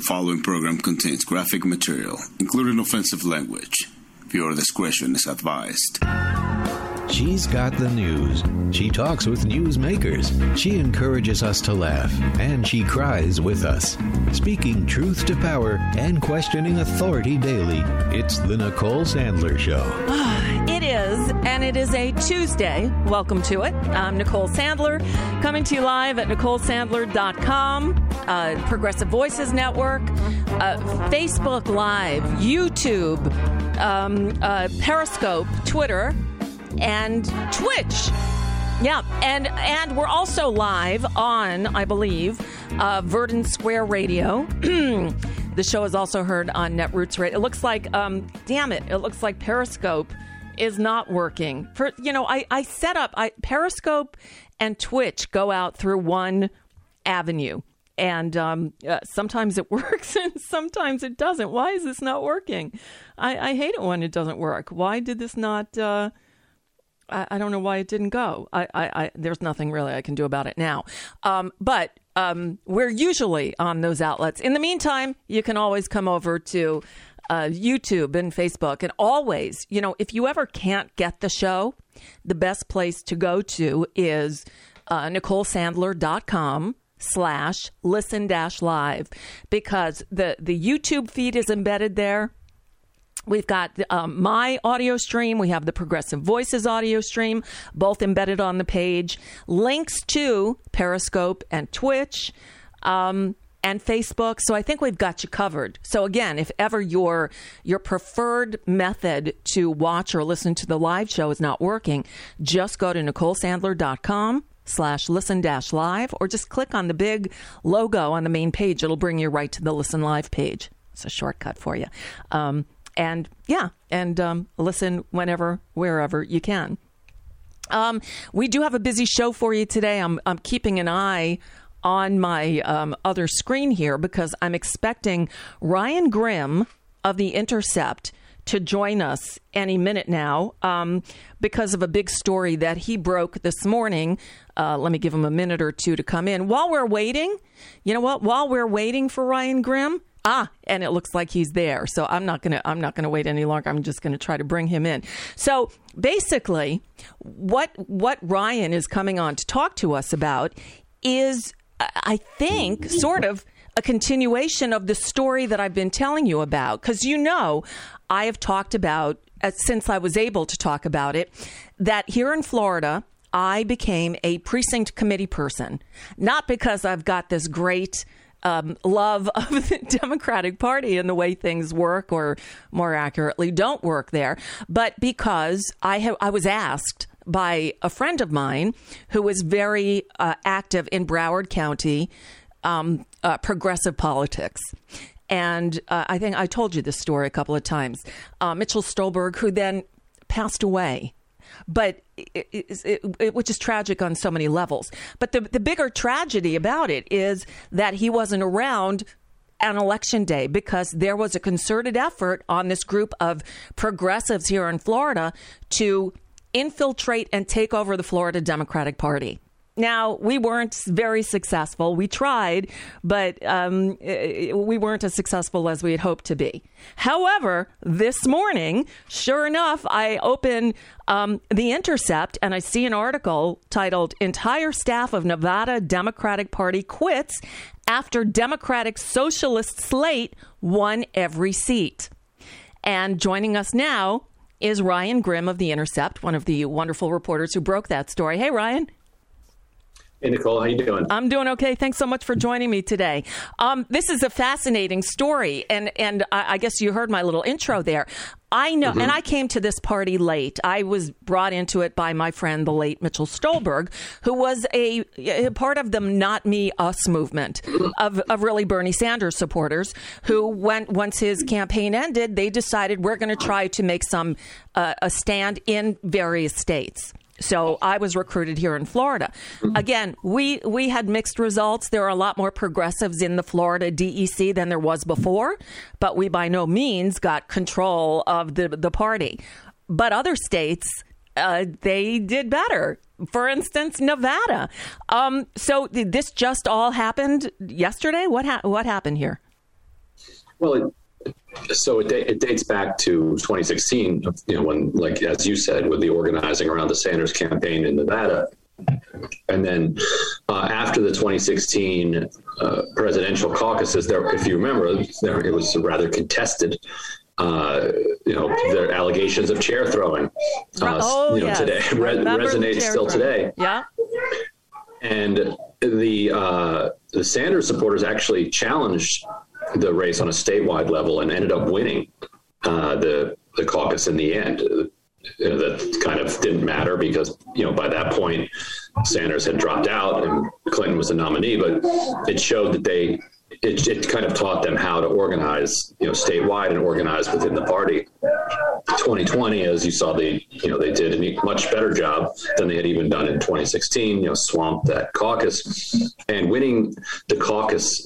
following program contains graphic material, including offensive language. Viewer discretion is advised. She's got the news. She talks with newsmakers. She encourages us to laugh, and she cries with us. Speaking truth to power and questioning authority daily, it's the Nicole Sandler Show. It is, and it is a Tuesday. Welcome to it. I'm Nicole Sandler, coming to you live at NicoleSandler.com, Progressive Voices Network, Facebook Live, YouTube, Periscope, Twitter, and Twitch. Yeah, and we're also live on, I believe, Verdant Square Radio. The show is also heard on Netroots Radio. It looks like, it looks like Periscope is not working. I set up, Periscope and Twitch go out through one avenue. And sometimes it works and sometimes it doesn't. Why is this not working? I hate it when it doesn't work. Why did this not... I don't know why it didn't go. There's nothing really I can do about it now. But we're usually on those outlets. In the meantime, you can always come over to YouTube and Facebook. And always, if you ever can't get the show, the best place to go to is NicoleSandler.com/listen-live, because the YouTube feed is embedded there. We've got my audio stream. We have the Progressive Voices audio stream, both embedded on the page. Links to Periscope and Twitch and Facebook. So I think we've got you covered. So again, if ever your preferred method to watch or listen to the live show is not working, just go to NicoleSandler.com/listen-live, or just click on the big logo on the main page. It'll bring you right to the Listen Live page. It's a shortcut for you. And listen whenever, wherever you can. We do have a busy show for you today. I'm keeping an eye on my other screen here because I'm expecting Ryan Grim of The Intercept to join us any minute now because of a big story that he broke this morning. Let me give him a minute or two to come in. While we're waiting, you know what? While we're waiting for Ryan Grim, and it looks like he's there. So I'm not gonna wait any longer. I'm just gonna try to bring him in. So basically, what Ryan is coming on to talk to us about is, I think, sort of a continuation of the story that I've been telling you about. Because I have talked about, since I was able to talk about it, that here in Florida, I became a precinct committee person. Not because I've got this great love of the Democratic Party and the way things work, or more accurately, don't work there, but because I was asked by a friend of mine who is very active in Broward County progressive politics. And I think I told you this story a couple of times. Mitchell Stolberg, who then passed away. But which is tragic on so many levels. But the bigger tragedy about it is that he wasn't around on Election Day, because there was a concerted effort on this group of progressives here in Florida to infiltrate and take over the Florida Democratic Party. Now, we weren't very successful. We tried, but we weren't as successful as we had hoped to be. However, this morning, sure enough, I open The Intercept and I see an article titled "Entire Staff of Nevada Democratic Party Quits After Democratic Socialist Slate Won Every Seat." And joining us now is Ryan Grim of The Intercept, one of the wonderful reporters who broke that story. Hey, Ryan. Hey, Nicole, how you doing? I'm doing okay. Thanks so much for joining me today. This is a fascinating story, and I guess you heard my little intro there. I know, and I came to this party late. I was brought into it by my friend, the late Mitchell Stolberg, who was a part of the Not Me, Us movement of really Bernie Sanders supporters, who once his campaign ended, they decided we're going to try to make a stand in various states. So I was recruited here in Florida. Again, we had mixed results. There are a lot more progressives in the Florida DEC than there was before, but we by no means got control of the party. But other states, they did better. For instance, Nevada. So this just all happened yesterday? What happened here? Well, it dates back to 2016, when, like, as you said, with the organizing around the Sanders campaign in Nevada. And then after the 2016 presidential caucuses, if you remember, it was rather contested. There are allegations of chair throwing, yes. today resonates still today. Yeah. And the Sanders supporters actually challenged the race on a statewide level and ended up winning the caucus in the end. That kind of didn't matter because, by that point, Sanders had dropped out and Clinton was the nominee, but it showed that it kind of taught them how to organize, statewide and organize within the party. 2020, as you saw, they did a much better job than they had even done in 2016, swamped that caucus, and winning the caucus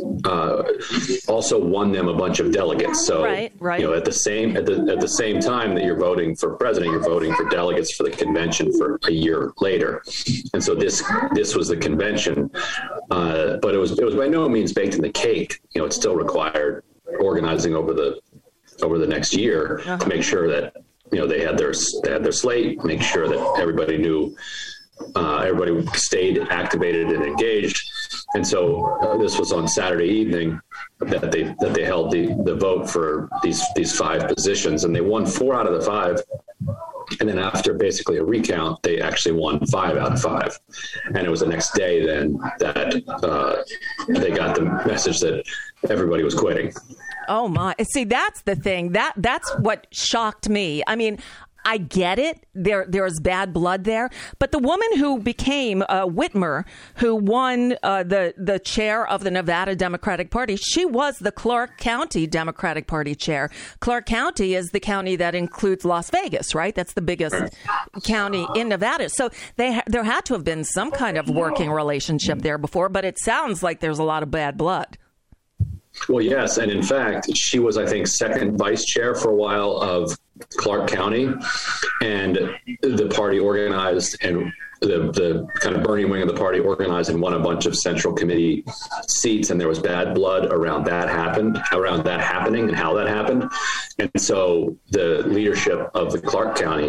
also won them a bunch of delegates. So, right. At the same time that you're voting for president, you're voting for delegates for the convention for a year later. And so this was the convention, but it was by no means baked in the cake. It still required organizing over the next year to make sure that they had their slate, make sure that everybody knew, everybody stayed activated and engaged. And so this was on Saturday evening that they held the vote for these 5 positions, and they won 4 out of the 5. And then after basically a recount, they actually won 5 out of 5. And it was the next day then that they got the message that everybody was quitting. Oh my! See, that's the thing. That's what shocked me. I mean, I get it. There's bad blood there, but the woman who became Whitmer, who won the chair of the Nevada Democratic Party, she was the Clark County Democratic Party chair. Clark County is the county that includes Las Vegas, right? That's the biggest county in Nevada. So there had to have been some kind of working relationship there before, but it sounds like there's a lot of bad blood. Well, yes. And in fact, she was, I think, second vice chair for a while of Clark County, and the party organized, and the kind of Bernie wing of the party organized and won a bunch of central committee seats. And there was bad blood around that happening and how that happened. And so the leadership of the Clark County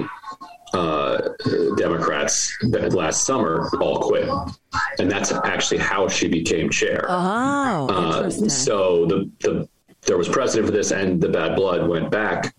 Democrats last summer all quit, and that's actually how she became chair. Oh, interesting. So there was precedent for this, and the bad blood went back,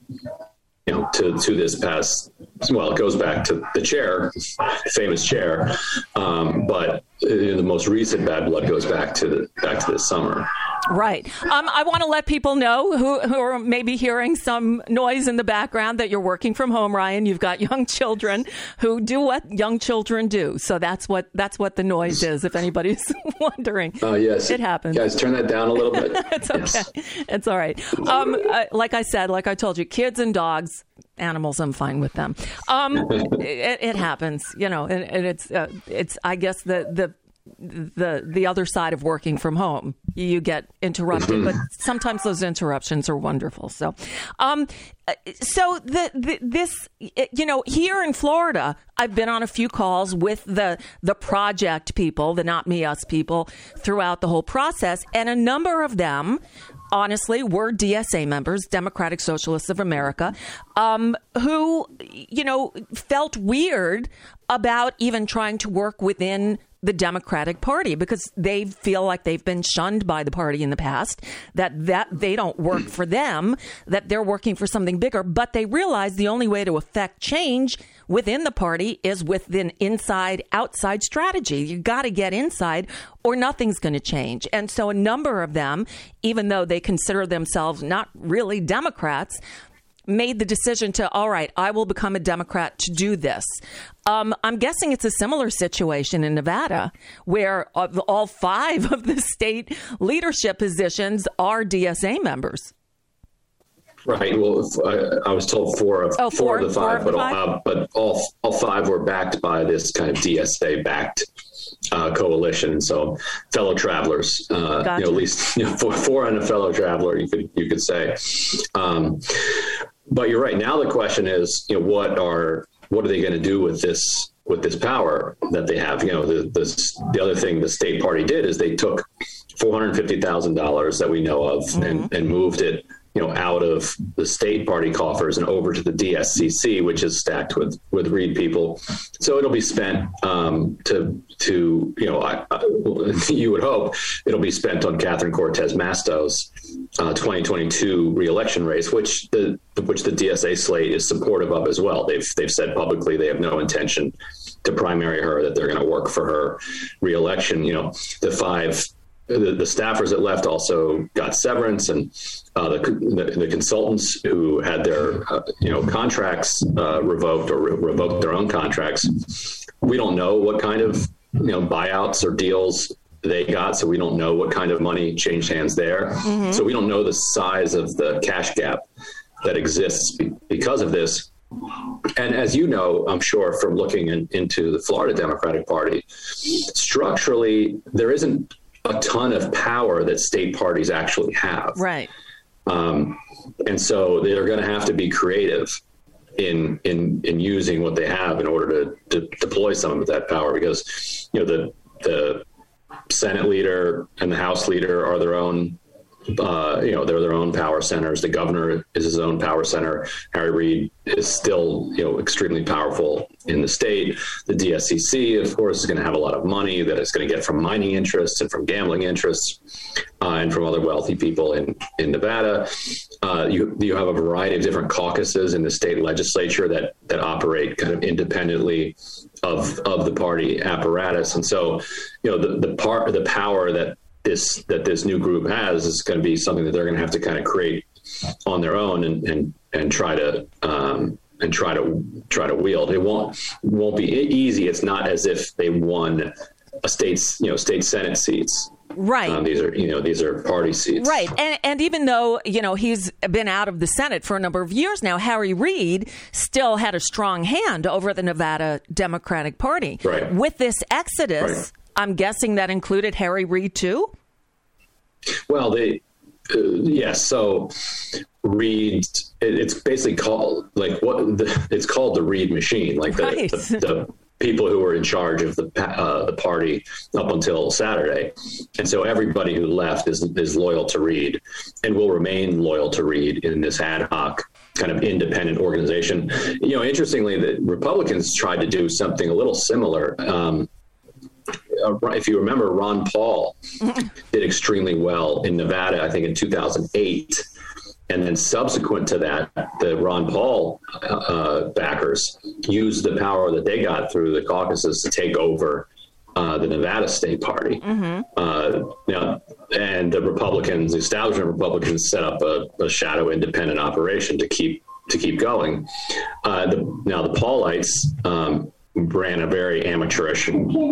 to this past. Well, it goes back to the chair, famous chair, but the most recent bad blood goes back to this summer. Right. I want to let people know who are maybe hearing some noise in the background that you're working from home, Ryan. You've got young children who do what young children do. So that's what the noise is, if anybody's wondering. Yes. It happens. Guys, turn that down a little bit. It's okay. Yes. It's all right. Like I told you, kids and dogs, animals, I'm fine with them. It happens, and it's I guess the other side of working from home. You get interrupted, but sometimes those interruptions are wonderful. So, this, here in Florida, I've been on a few calls with the project people, the Not Me Us people, throughout the whole process, and a number of them, honestly, were DSA members, Democratic Socialists of America, who, felt weird about even trying to work within the Democratic Party because they feel like they've been shunned by the party in the past, that they don't work for them, that they're working for something bigger. But they realize the only way to affect change within the party is with an inside-outside strategy. You got to get inside or nothing's going to change. And so a number of them, even though they consider themselves not really Democrats, made the decision to, all right, I will become a Democrat to do this. I'm guessing it's a similar situation in Nevada, where all 5 of the state leadership positions are DSA members. Right. Well, I was told four of the 5, but all 5 were backed by this kind of DSA-backed coalition. So fellow travelers, Gotcha. At least 4 and a fellow traveler, you could say. But you're right. Now the question is, what are they going to do with this power that they have? The other thing the state party did is they took $450,000 that we know of, and moved it, out of the state party coffers and over to the DSCC, which is stacked with Reed people. So it'll be spent you would hope it'll be spent on Catherine Cortez Masto's 2022 reelection race, which the DSA slate is supportive of as well. They've said publicly they have no intention to primary her, that they're going to work for her reelection. The staffers that left also got severance, and the consultants who had their contracts revoked or revoked their own contracts. We don't know what kind of buyouts or deals they got, so we don't know what kind of money changed hands there. So we don't know the size of the cash gap that exists because of this. And as you know, I'm sure from looking into the Florida Democratic Party, structurally there isn't a ton of power that state parties actually have. Right. And so they're going to have to be creative in using what they have in order to deploy some of that power, because, the Senate leader and the House leader are their own, they're their own power centers. The governor is his own power center. Harry Reid is still, extremely powerful in the state. The DSCC, of course, is going to have a lot of money that it's going to get from mining interests and from gambling interests and from other wealthy people in Nevada. You have a variety of different caucuses in the state legislature that operate kind of independently of the party apparatus. And so, the power that this new group has is going to be something that they're going to have to kind of create on their own and try to wield. It won't be easy. It's not as if they won a state Senate seats. Right. These are party seats. Right. And even though, he's been out of the Senate for a number of years now, Harry Reid still had a strong hand over the Nevada Democratic Party. Right. With this exodus, right. I'm guessing that included Harry Reid too? Well, yes. So Reid, it's basically called it's called the Reid machine, like right. the people who were in charge of the party up until Saturday. And so everybody who left is loyal to Reid and will remain loyal to Reid in this ad hoc kind of independent organization. Interestingly, the Republicans tried to do something a little similar. If you remember, Ron Paul did extremely well in Nevada, I think in 2008. And then subsequent to that, the Ron Paul backers used the power that they got through the caucuses to take over the Nevada State Party. And the Republicans, the establishment Republicans, set up a shadow independent operation to keep going. The Paulites ran a very amateurish,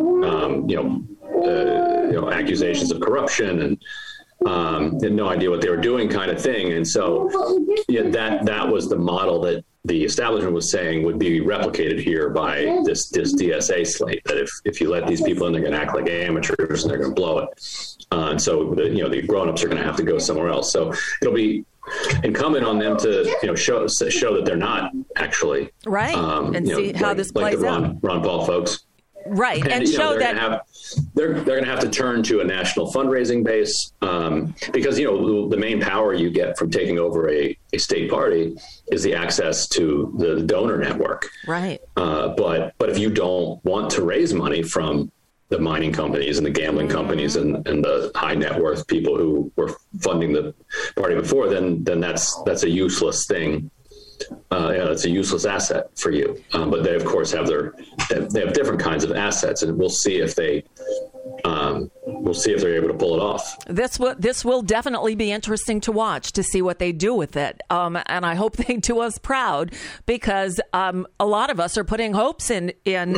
accusations of corruption and had no idea what they were doing kind of thing. And so that was the model that the establishment was saying would be replicated here by this DSA slate, that if you let these people in, they're going to act like amateurs and they're going to blow it. And so the grown-ups are going to have to go somewhere else. So it'll be incumbent on them to show that they're not actually right, and see how this plays out. Ron Paul folks. Right, and show that they're going to have to turn to a national fundraising base because the main power you get from taking over a state party is the access to the donor network. Right. But if you don't want to raise money from the mining companies and the gambling companies and the high net worth people who were funding the party before, then that's a useless thing. It's a useless asset for you. But they, of course, have different kinds of assets, and we'll see if they're able to pull it off. This will definitely be interesting to watch, to see what they do with it. And I hope they do us proud, because a lot of us are putting hopes in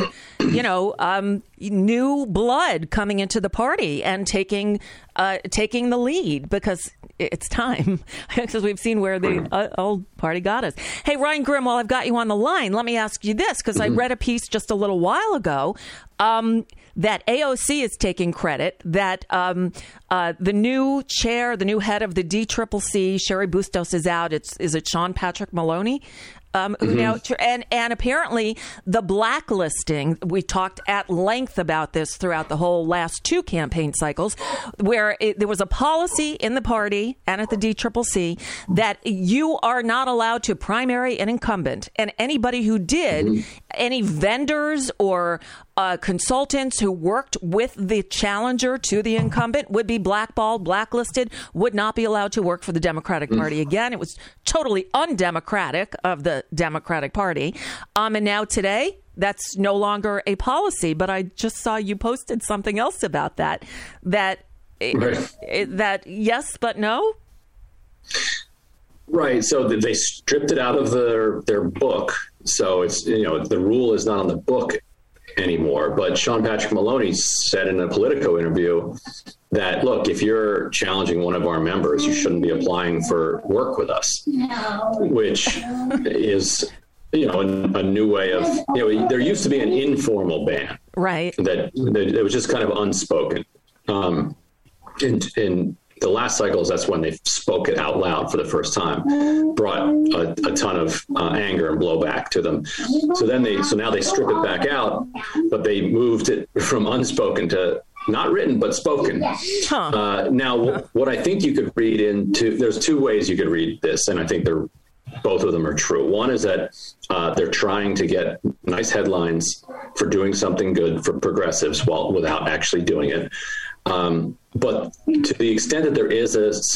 new blood coming into the party and taking the lead, because it's time, because we've seen where the old party got us. Hey, Ryan Grim, while I've got you on the line, let me ask you this, because I read a piece just a little while ago that AOC is taking credit that the new chair, the new head of the DCCC, Sherry Bustos, is out. Is it Sean Patrick Maloney? who now and apparently the blacklisting. We talked at length about this throughout the whole last two campaign cycles, where there was a policy in the party and at the DCCC that you are not allowed to primary an incumbent, and anybody who did, any vendors or consultants who worked with the challenger to the incumbent would be blackballed, blacklisted, would not be allowed to work for the Democratic Party again. It was totally undemocratic of the Democratic Party. And now today, that's no longer a policy. But I just saw you posted something else about that. That yes, but no. Right. So they stripped it out of their book. So it's, the rule is not on the book anymore. But Sean Patrick Maloney said in a Politico interview that, look, if you're challenging one of our members, you shouldn't be applying for work with us, which is, a new way of, there used to be an informal ban. Right. That it was just kind of unspoken. In the last cycles, that's when they spoke it out loud for the first time, brought a ton of anger and blowback to them. So now they strip it back out, but they moved it from unspoken to not written, but spoken. Now, what I think you could read into, there's two ways you could read this, and I think both of them are true. One is that they're trying to get nice headlines for doing something good for progressives without actually doing it. But to the extent that there is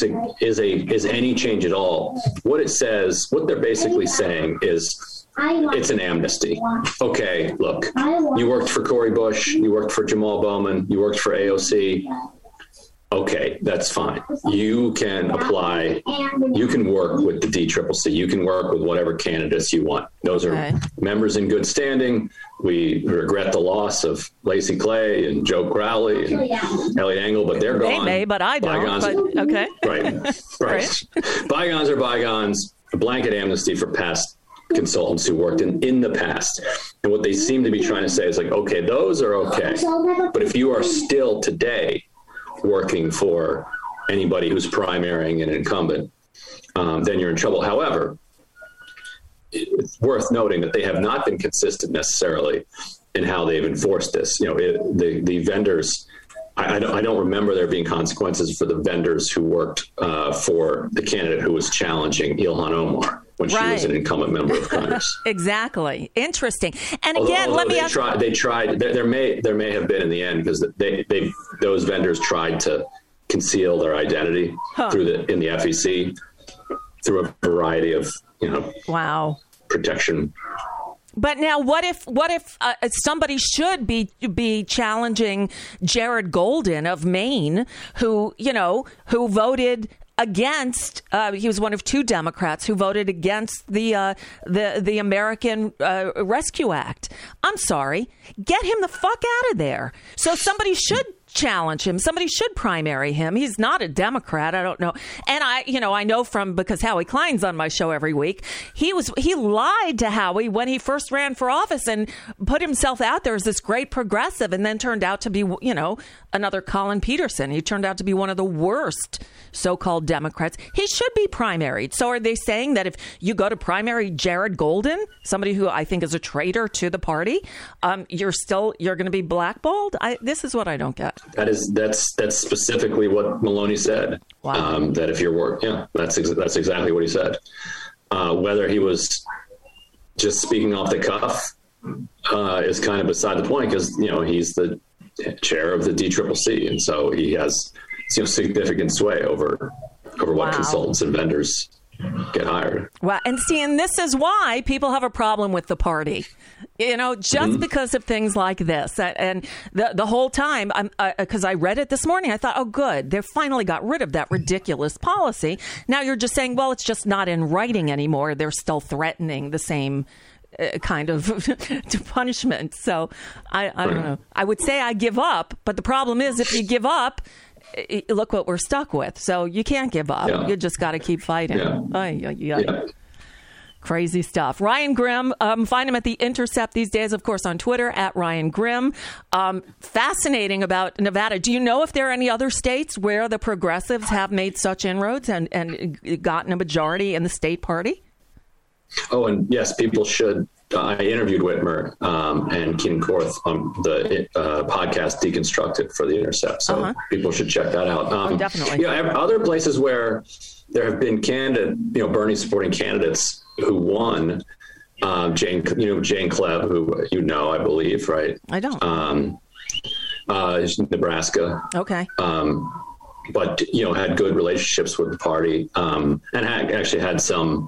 any change at all, what they're basically saying is it's an amnesty. Okay, look, you worked for Cori Bush, you worked for Jamal Bowman, you worked for AOC. Okay, that's fine. You can apply. You can work with the DCCC. You can work with whatever candidates you want. Those are members in good standing. We regret the loss of Lacey Clay and Joe Crowley and Elliot Engel, but they're gone. They may, but I don't. Bygones, okay. Right. Bygones are bygones. A blanket amnesty for past consultants who worked in the past. And what they seem to be trying to say is like, okay, those are okay. But if you are still today working for anybody who's primarying an incumbent, then you're in trouble. However, it's worth noting that they have not been consistent necessarily in how they've enforced this. The vendors, I don't remember there being consequences for the vendors who worked for the candidate who was challenging Ilhan Omar when she was an incumbent member of Congress. Exactly. Interesting. And again, let me ask. They tried. There may have been in the end because those vendors tried to conceal their identity in the FEC through a variety of protection. But now, what if somebody should be challenging Jared Golden of Maine, who voted against? He was one of two Democrats who voted against the American Rescue Act. I'm sorry, get him the fuck out of there. So somebody should challenge him. Somebody should primary him. He's not a Democrat. I don't know. And I know because Howie Klein's on my show every week. He lied to Howie when he first ran for office and put himself out there as this great progressive, and then turned out to be, another Colin Peterson. He turned out to be one of the worst so-called Democrats. He should be primaried. So are they saying that if you go to primary Jared Golden, somebody who I think is a traitor to the party, you're going to be blackballed? This is what I don't get. That's specifically what Maloney said. Wow. That if you're that's exactly what he said. Whether he was just speaking off the cuff is kind of beside the point, because he's the chair of the DCCC, and so he has significant sway over what consultants and vendors get hired. Well, and this is why people have a problem with the party, just because of things like this. And the whole time, because I read it this morning, I thought, oh, good, they finally got rid of that ridiculous policy. Now you're just saying, well, it's just not in writing anymore. They're still threatening the same kind of punishment. So I don't know. I would say I give up, but the problem is if you give up, look what we're stuck with. So you can't give up. Yeah. You just got to keep fighting. Yeah. Crazy stuff. Ryan Grim, find him at The Intercept these days, of course, on Twitter, at Ryan Grim. Fascinating about Nevada. Do you know if there are any other states where the progressives have made such inroads and gotten a majority in the state party? Oh, and yes, people should. I interviewed Whitmer and Keenan Korth on the podcast Deconstructed for The Intercept. So people should check that out. Definitely. Yeah, other places where there have been Bernie supporting candidates who won. Jane Kleeb, who I believe, right? I don't. Nebraska. Okay. But had good relationships with the party, and actually had some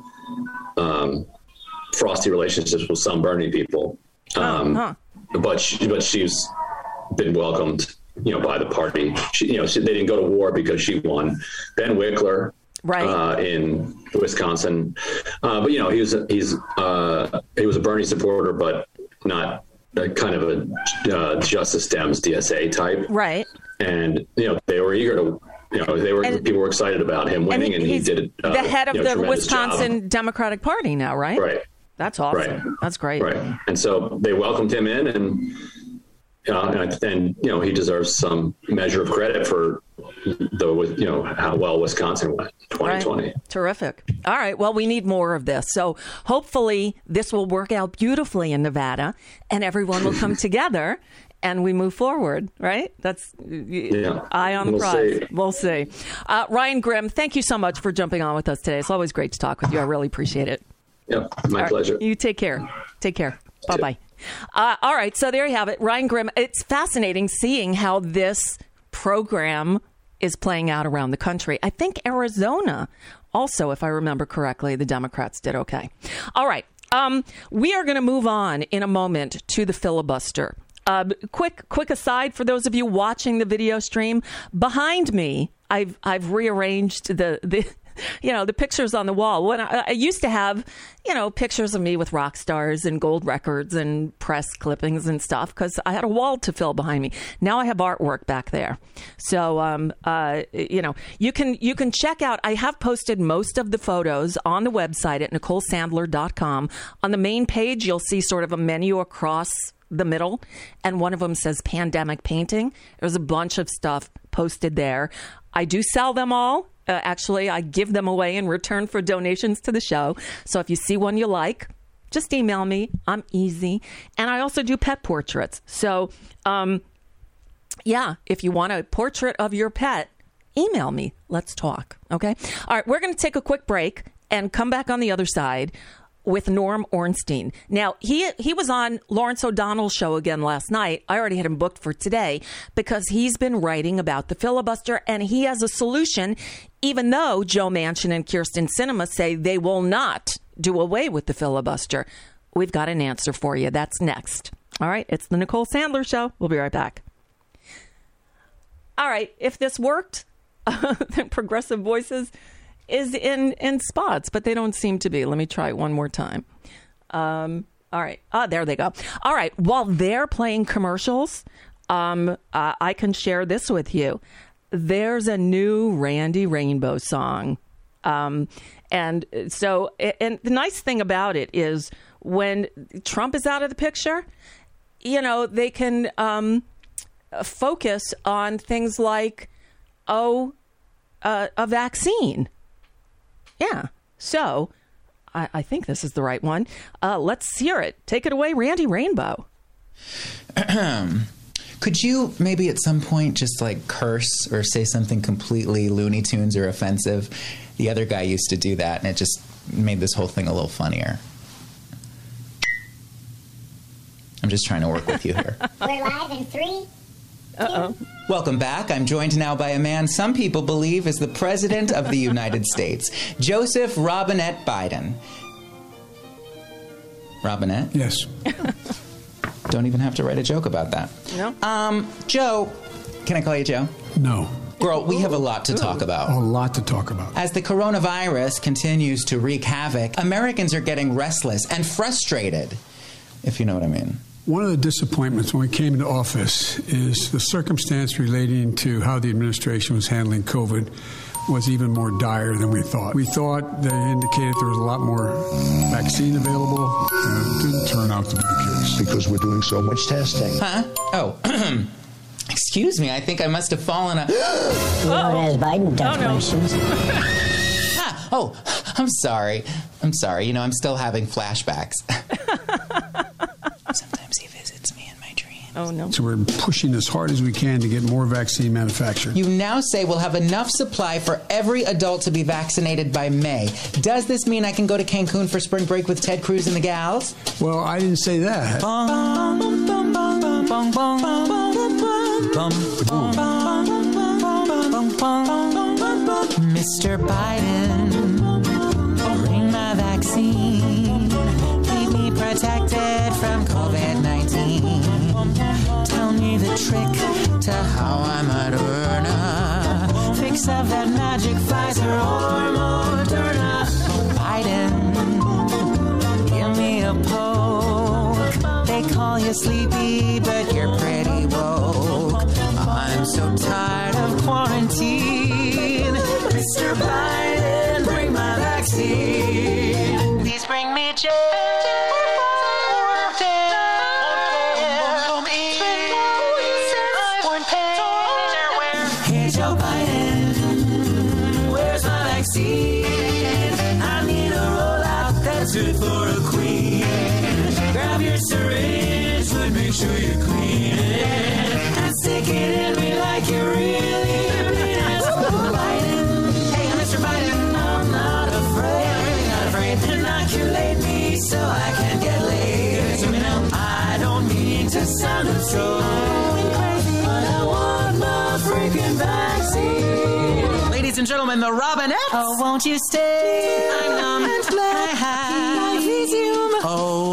frosty relationships with some Bernie people. But she's been welcomed, by the party. They didn't go to war because she won. Ben Wickler. Right. In Wisconsin. But he was a Bernie supporter, but not kind of a Justice Dems DSA type. Right. And, they were eager to, people were excited about him winning, and he did the head of the Wisconsin job. Democratic Party now, right? Right. That's awesome. Right. That's great. Right. And so they welcomed him in, and he deserves some measure of credit for how well Wisconsin went 2020. Right. Terrific. All right. Well, we need more of this. So hopefully this will work out beautifully in Nevada and everyone will come together and we move forward, right? That's eye on the prize. We'll see. Ryan Grim, thank you so much for jumping on with us today. It's always great to talk with you. I really appreciate it. Yeah, my pleasure. You take care. Take care. Bye-bye. All right. So there you have it. Ryan Grim. It's fascinating seeing how this program is playing out around the country. I think Arizona also, if I remember correctly, the Democrats did okay. All right. We are going to move on in a moment to the filibuster. Quick aside for those of you watching the video stream, behind me, I've rearranged the pictures on the wall. When I used to have, pictures of me with rock stars and gold records and press clippings and stuff because I had a wall to fill behind me. Now I have artwork back there. So, you can check out. I have posted most of the photos on the website at NicoleSandler.com. On the main page, you'll see sort of a menu across the middle, and one of them says pandemic painting. There's a bunch of stuff posted there. I do sell them all. Actually, I give them away in return for donations to the show. So if you see one you like, just email me. I'm easy. And I also do pet portraits. So, if you want a portrait of your pet, email me. Let's talk. Okay. All right. We're going to take a quick break and come back on the other side with Norm Ornstein. Now, he was on Lawrence O'Donnell's show again last night. I already had him booked for today because he's been writing about the filibuster and he has a solution, even though Joe Manchin and Kyrsten Sinema say they will not do away with the filibuster. We've got an answer for you. That's next. All right. It's the Nicole Sandler Show. We'll be right back. All right. If this worked, then Progressive Voices is in spots, but they don't seem to be. Let me try it one more time. All right. There they go. All right. While they're playing commercials, I can share this with you. There's a new Randy Rainbow song. And the nice thing about it is when Trump is out of the picture, they can focus on things like, a vaccine. Yeah. So I think this is the right one. Let's hear it. Take it away, Randy Rainbow. Could you maybe at some point just curse or say something completely Looney Tunes or offensive? The other guy used to do that, and it just made this whole thing a little funnier. I'm just trying to work with you here. We're live in 3. Uh-oh. Welcome back. I'm joined now by a man some people believe is the President of the United States, Joseph Robinette Biden. Robinette? Yes. Don't even have to write a joke about that. No. Joe, can I call you Joe? No. Girl, we have a lot to talk about. A lot to talk about. As the coronavirus continues to wreak havoc, Americans are getting restless and frustrated, if you know what I mean. One of the disappointments when we came into office is the circumstance relating to how the administration was handling COVID was even more dire than we thought. We thought they indicated there was a lot more vaccine available, and it didn't turn out to be the case. Because we're doing so much testing. Huh? Oh, excuse me. I think I must have fallen. Everyone has Biden questions. I'm sorry. I'm still having flashbacks. Sometimes he visits me in my dreams. Oh, no. So we're pushing as hard as we can to get more vaccine manufactured. You now say we'll have enough supply for every adult to be vaccinated by May. Does this mean I can go to Cancun for spring break with Ted Cruz and the gals? Well, I didn't say that. Mr. Biden, bring my vaccine. Keep me protected from COVID-19. Tell me the trick to how I might earn a fix of that magic Pfizer or Moderna. Biden, give me a poke. They call you sleepy, but you're pretty woke. I'm so tired of quarantine. Mr. Biden, bring my vaccine. Please bring me joy. Hey, Joe Biden, where's my vaccine? I need a rollout that's good for a queen. Grab your syringe, but make sure you're clean it. And stick it in me like you really mean it. Biden, hey, Mr. Biden, I'm not afraid. I'm really not afraid. Inoculate me so I can get laid. So, I don't mean to sound absurd, but I want my freaking vaccine. Ladies and gentlemen, the Robinettes. Oh, won't you stay? I'm numb and fly high. Oh,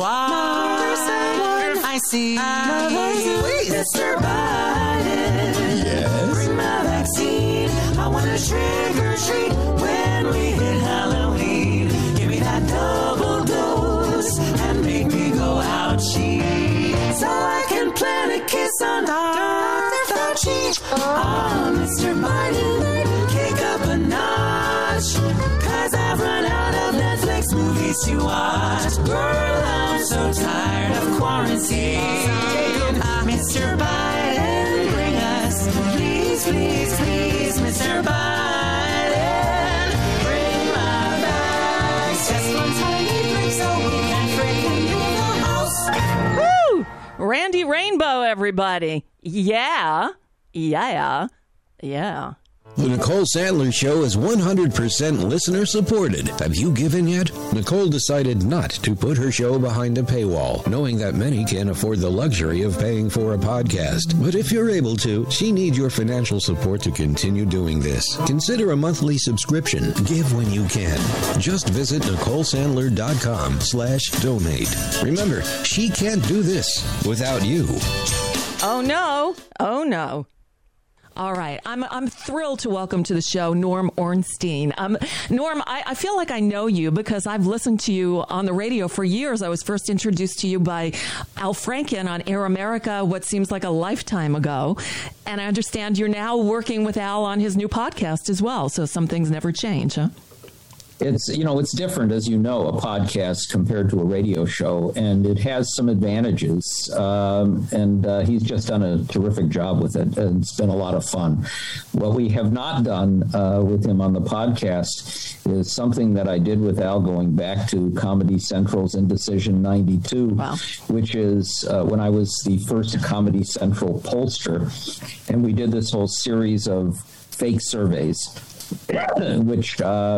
I see. Please. Mr. Biden, yes. Bring my vaccine. I want to trick or treat when we hit Halloween. Give me that double dose and make me go ouchie, so I can plant a kiss on Dr. Fauci. Oh, Mr. Biden, kick up a notch, 'cause I've run out of Netflix movies to watch. Girl, I'm so tired of quarantine. Mr. Biden, bring us, please, please, please, Mr. Biden, bring my bags. Just one tiny drink so we can freaking leave the house. Woo! Randy Rainbow, everybody. Yeah. The Nicole Sandler Show is 100% listener supported. Have you given yet? Nicole decided not to put her show behind a paywall, knowing that many can't afford the luxury of paying for a podcast. But if you're able to, she needs your financial support to continue doing this. Consider a monthly subscription. Give when you can. Just visit NicoleSandler.com/donate. Remember, she can't do this without you. Oh, no. All right. I'm thrilled to welcome to the show Norm Ornstein. Norm, I feel like I know you because I've listened to you on the radio for years. I was first introduced to you by Al Franken on Air America, what seems like a lifetime ago. And I understand you're now working with Al on his new podcast as well. So some things never change, huh? It's different, as you know, a podcast compared to a radio show, and it has some advantages. And he's just done a terrific job with it. And it's been a lot of fun. What we have not done with him on the podcast is something that I did with Al going back to Comedy Central's Indecision 92, wow. Which is when I was the first Comedy Central pollster, and we did this whole series of fake surveys, which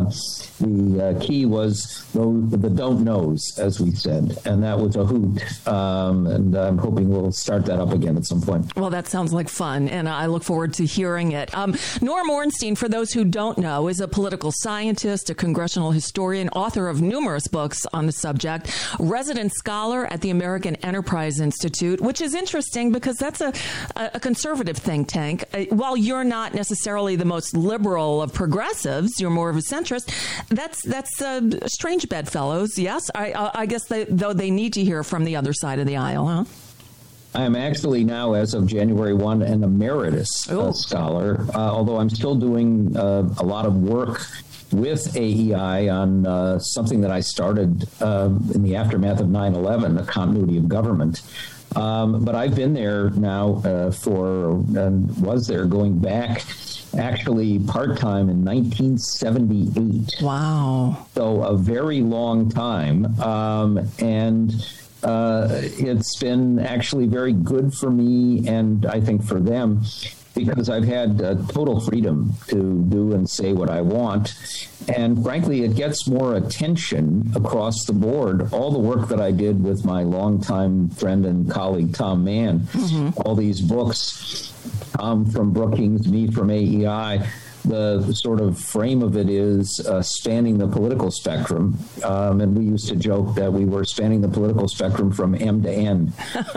the key was the don't knows, as we said, and that was a hoot. And I'm hoping we'll start that up again at some point. Well, that sounds like fun, and I look forward to hearing it. Norm Ornstein, for those who don't know, is a political scientist, a congressional historian, author of numerous books on the subject, resident scholar at the American Enterprise Institute, which is interesting because that's a conservative think tank. While you're not necessarily the most liberal of progressives, you're more of a centrist. That's strange bedfellows, yes? I guess though they need to hear from the other side of the aisle, huh? I am actually now, as of January 1, an emeritus scholar, although I'm still doing a lot of work with AEI on something that I started in the aftermath of 9/11, the continuity of government. But I've been there now and was there going back actually part-time in 1978. Wow. So a very long time. And it's been actually very good for me, and I think for them, because I've had total freedom to do and say what I want. And frankly, it gets more attention across the board. All the work that I did with my longtime friend and colleague, Tom Mann, all these books, from Brookings, me from AEI, the sort of frame of it is spanning the political spectrum. And we used to joke that we were spanning the political spectrum from M to N.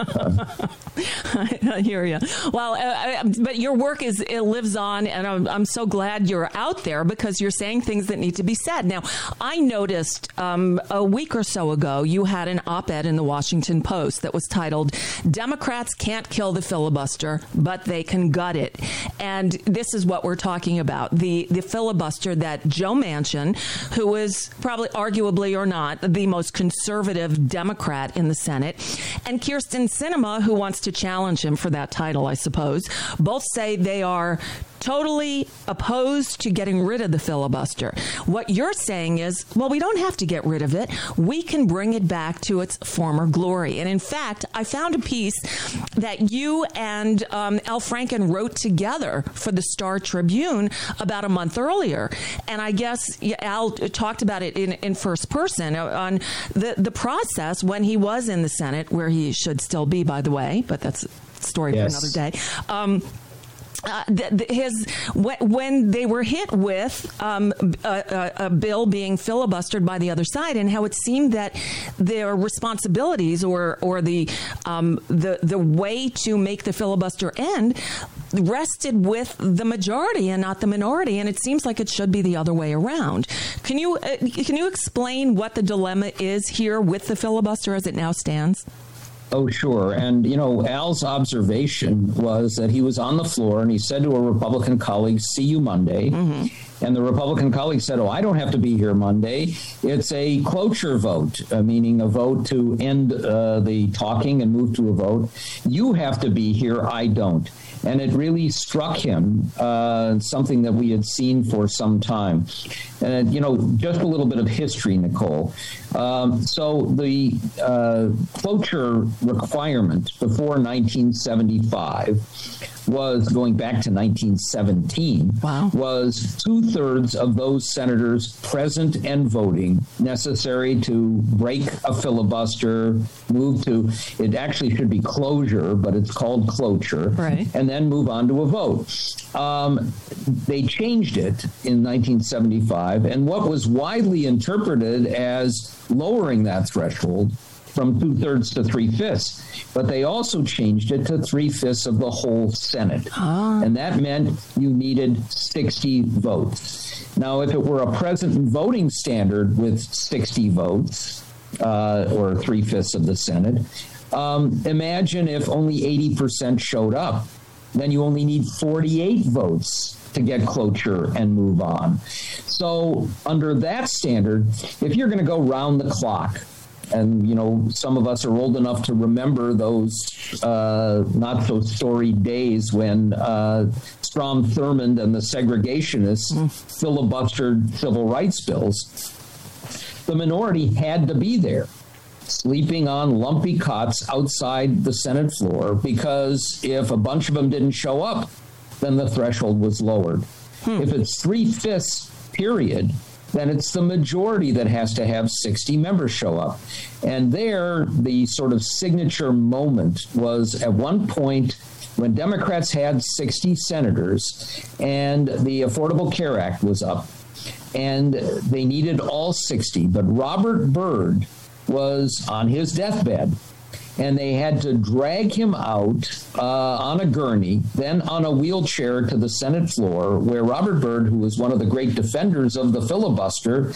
I hear you. Well, but your work it lives on, and I'm so glad you're out there because you're saying things that need to be said. Now, I noticed a week or so ago, you had an op-ed in the Washington Post that was titled, "Democrats Can't Kill the Filibuster, but They Can Gut It." And this is what we're talking about. The filibuster that Joe Manchin, who is probably arguably or not the most conservative Democrat in the Senate, and Kyrsten Sinema, who wants to challenge him for that title, I suppose, both say they are totally opposed to getting rid of the filibuster. What you're saying is, well, we don't have to get rid of it. We can bring it back to its former glory. And in fact, I found a piece that you and Al Franken wrote together for the Star Tribune about a month earlier. And I guess Al talked about it in first person on the process when he was in the Senate, where he should still be, by the way, but that's a story for another day. When they were hit with a bill being filibustered by the other side, and how it seemed that their responsibilities or the way to make the filibuster end rested with the majority and not the minority, and it seems like it should be the other way around. Can you explain what the dilemma is here with the filibuster as it now stands? Oh, sure. And, Al's observation was that he was on the floor and he said to a Republican colleague, "See you Monday." Mm-hmm. And the Republican colleague said, "Oh, I don't have to be here Monday. It's a cloture vote," meaning a vote to end the talking and move to a vote. "You have to be here. I don't." And it really struck him, something that we had seen for some time. And, just a little bit of history, Nicole. So the cloture requirement before 1975 was, going back to 1917, was 2/3 of those senators present and voting necessary to break a filibuster, move to, it actually should be closure, but it's called cloture, and then move on to a vote. They changed it in 1975, and what was widely interpreted as lowering that threshold from 2/3 to 3/5, but they also changed it to 3/5 of the whole Senate. And that meant you needed 60 votes. Now, if it were a present voting standard with 60 votes, or 3/5 of the Senate, imagine if only 80% showed up. Then you only need 48 votes to get cloture and move on. So under that standard, if you're going to go round the clock, and, some of us are old enough to remember those not so storied days when Strom Thurmond and the segregationists filibustered civil rights bills, the minority had to be there, sleeping on lumpy cots outside the Senate floor, because if a bunch of them didn't show up, then the threshold was lowered. If it's 3/5, period, then it's the majority that has to have 60 members show up. And there, the sort of signature moment was at one point when Democrats had 60 senators and the Affordable Care Act was up, and they needed all 60, but Robert Byrd was on his deathbed, and they had to drag him out on a gurney, then on a wheelchair to the Senate floor, where Robert Byrd, who was one of the great defenders of the filibuster,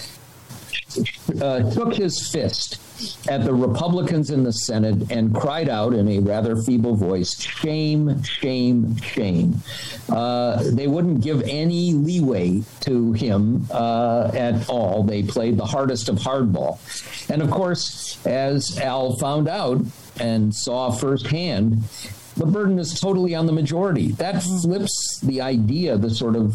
took his fist at the Republicans in the Senate and cried out in a rather feeble voice, "Shame, shame, shame." They wouldn't give any leeway to him at all. They played the hardest of hardball. And of course, as Al found out and saw firsthand, the burden is totally on the majority. That flips the idea, the sort of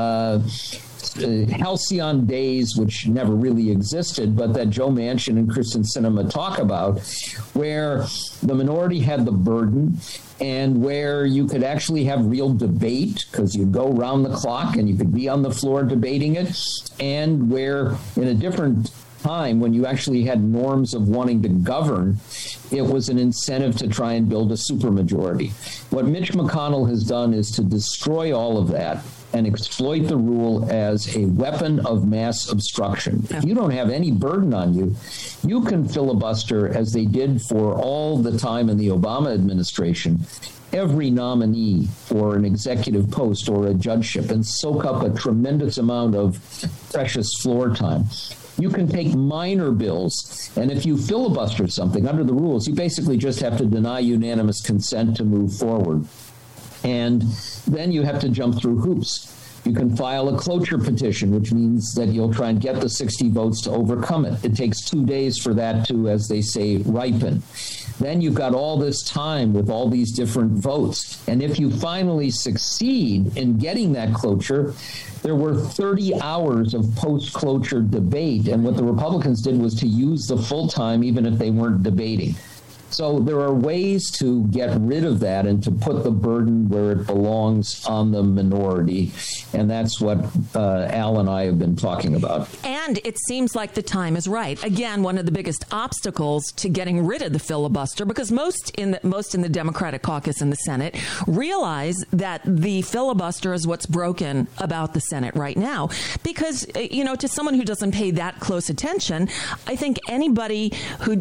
halcyon days, which never really existed, but that Joe Manchin and Kyrsten Sinema talk about, where the minority had the burden and where you could actually have real debate because you'd go around the clock and you could be on the floor debating it, and where in a different time when you actually had norms of wanting to govern, it was an incentive to try and build a supermajority. What Mitch McConnell has done is to destroy all of that and exploit the rule as a weapon of mass obstruction. If you don't have any burden on you, you can filibuster, as they did for all the time in the Obama administration, every nominee for an executive post or a judgeship and soak up a tremendous amount of precious floor time. You can take minor bills, and if you filibuster something under the rules, you basically just have to deny unanimous consent to move forward. And then you have to jump through hoops. You can file a cloture petition, which means that you'll try and get the 60 votes to overcome it. It takes 2 days for that to, as they say, ripen. Then you've got all this time with all these different votes. And if you finally succeed in getting that cloture, there were 30 hours of post-cloture debate. And what the Republicans did was to use the full time, even if they weren't debating. So there are ways to get rid of that and to put the burden where it belongs on the minority. And that's what Al and I have been talking about. And it seems like the time is right. Again, one of the biggest obstacles to getting rid of the filibuster, because most in the Democratic caucus in the Senate realize that the filibuster is what's broken about the Senate right now. Because, to someone who doesn't pay that close attention, I think anybody who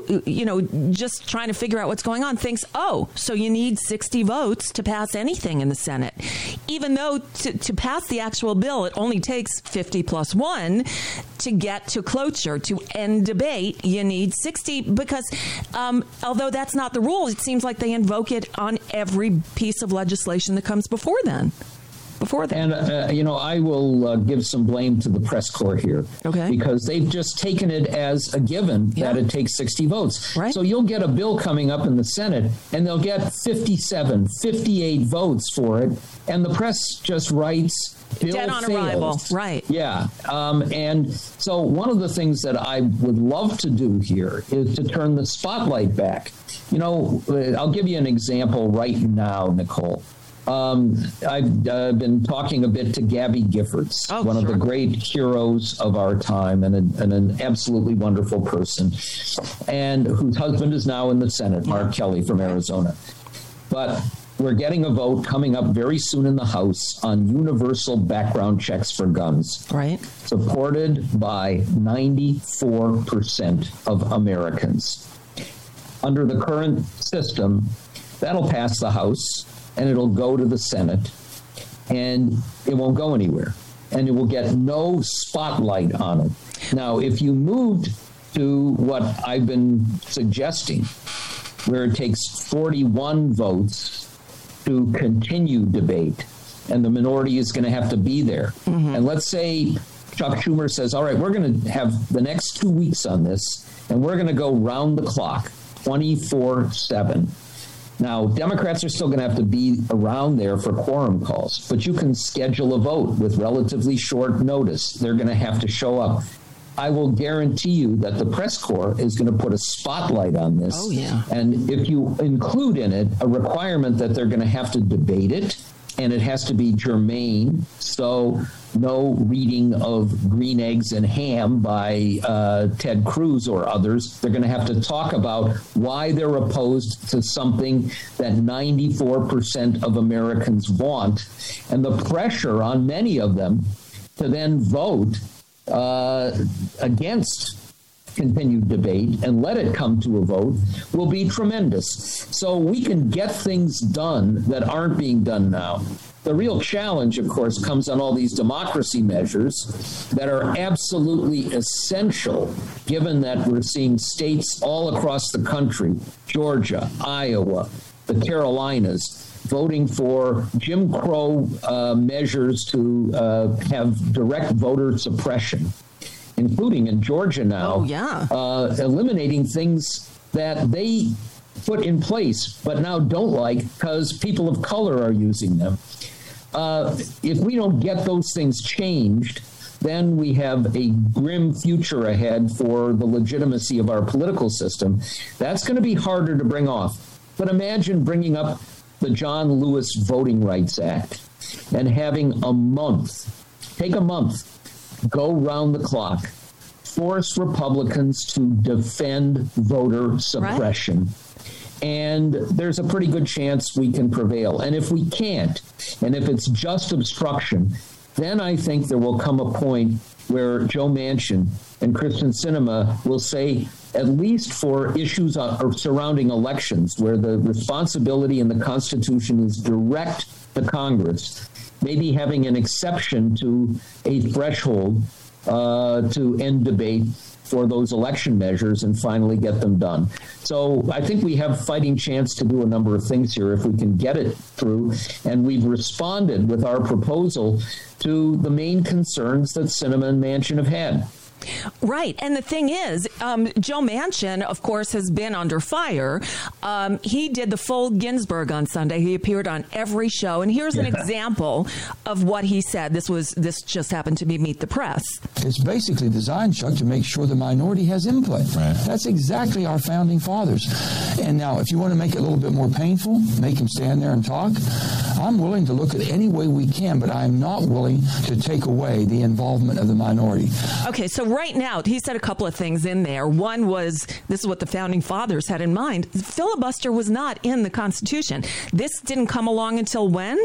just trying to figure out what's going on thinks, oh, so you need 60 votes to pass anything in the Senate. Even though to pass the actual bill, it only takes 50 plus 1 to get to cloture, to end debate. You need 60 because although that's not the rule, it seems like they invoke it on every piece of legislation that comes before then. And, I will give some blame to the press corps here. Okay. Because they've just taken it as a given that it takes 60 votes. Right. So you'll get a bill coming up in the Senate, and they'll get 57, 58 votes for it, and the press just writes, bill dead on failed. arrival. Right. Yeah. And so one of the things that I would love to do here is to turn the spotlight back. I'll give you an example right now, Nicole. I've been talking a bit to Gabby Giffords, one of the great heroes of our time and an absolutely wonderful person, and whose husband is now in the Senate, Mark Kelly from Arizona. But we're getting a vote coming up very soon in the House on universal background checks for guns. Right. Supported by 94% of Americans. Under the current system, that'll pass the House, and it'll go to the Senate, and it won't go anywhere, and it will get no spotlight on it. Now, if you moved to what I've been suggesting, where it takes 41 votes to continue debate, and the minority is going to have to be there, and let's say Chuck Schumer says, all right, we're going to have the next 2 weeks on this, and we're going to go round the clock, 24/7. Now, Democrats are still going to have to be around there for quorum calls, but you can schedule a vote with relatively short notice. They're going to have to show up. I will guarantee you that the press corps is going to put a spotlight on this. Oh, yeah. And if you include in it a requirement that they're going to have to debate it, and it has to be germane, so no reading of Green Eggs and Ham by Ted Cruz or others. They're going to have to talk about why they're opposed to something that 94% of Americans want, and the pressure on many of them to then vote against continued debate and let it come to a vote will be tremendous. So we can get things done that aren't being done now. The real challenge, of course, comes on all these democracy measures that are absolutely essential, given that we're seeing states all across the country, Georgia, Iowa, the Carolinas, voting for Jim Crow measures to have direct voter suppression, including in Georgia now, eliminating things that they put in place, but now don't like because people of color are using them. If we don't get those things changed, then we have a grim future ahead for the legitimacy of our political system. That's going to be harder to bring off. But imagine bringing up the John Lewis Voting Rights Act and having a month, take a month, go round the clock, force Republicans to defend voter suppression. Right. And there's a pretty good chance we can prevail. And if we can't, and if it's just obstruction, then I think there will come a point where Joe Manchin and Kyrsten Sinema will say, at least for issues surrounding elections, where the responsibility in the Constitution is direct to Congress, maybe having an exception to a threshold to end debate for those election measures and finally get them done. So I think we have fighting chance to do a number of things here if we can get it through. And we've responded with our proposal to the main concerns that Sinema and Manchin have had. Right. And the thing is, Joe Manchin, of course, has been under fire. He did the full Ginsburg on Sunday. He appeared on every show. And here's an example of what he said. This just happened to be Meet the Press. It's basically designed, Chuck, to make sure the minority has input. Right. That's exactly our founding fathers. And now, if you want to make it a little bit more painful, make them stand there and talk, I'm willing to look at any way we can, but I'm not willing to take away the involvement of the minority. Okay, so right now, he said a couple of things in there. One was, this is what the founding fathers had in mind. Filibuster was not in the Constitution. This didn't come along until when?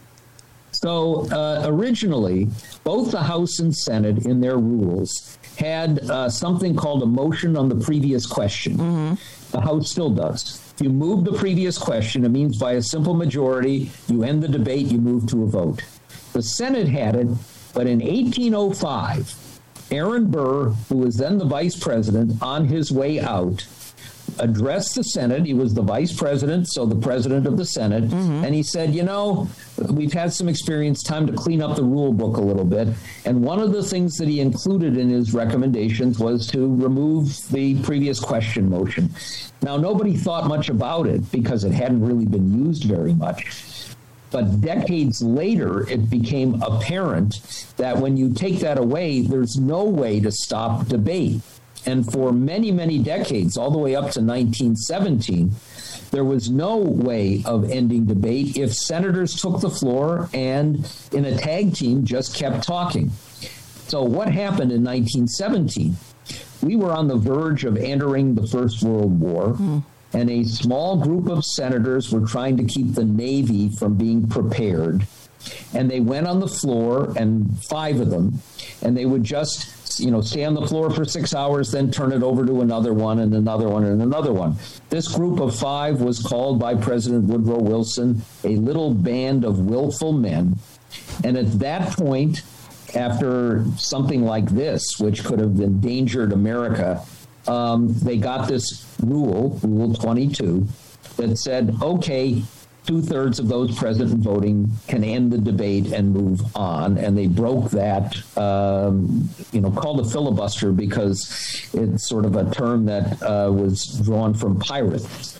So originally, both the House and Senate in their rules had something called a motion on the previous question. Mm-hmm. The House still does. If you move the previous question, it means by a simple majority, you end the debate, you move to a vote. The Senate had it, but in 1805, Aaron Burr, who was then the vice president, on his way out, addressed the Senate. He was the vice president, so the president of the Senate. Mm-hmm. And he said, we've had some experience, time to clean up the rule book a little bit. And one of the things that he included in his recommendations was to remove the previous question motion. Now, nobody thought much about it because it hadn't really been used very much. But decades later, it became apparent that when you take that away, there's no way to stop debate. And for many, many decades, all the way up to 1917, there was no way of ending debate if senators took the floor and in a tag team just kept talking. So what happened in 1917? We were on the verge of entering the First World War. And a small group of senators were trying to keep the Navy from being prepared. And they went on the floor, and 5 of them, and they would just, stay on the floor for 6 hours, then turn it over to another one and another one and another one. This group of 5 was called by President Woodrow Wilson a little band of willful men. And at that point, after something like this, which could have endangered America, they got this Rule 22, that said, okay, 2/3 of those present and voting can end the debate and move on. And they broke that, called a filibuster because it's sort of a term that was drawn from pirate.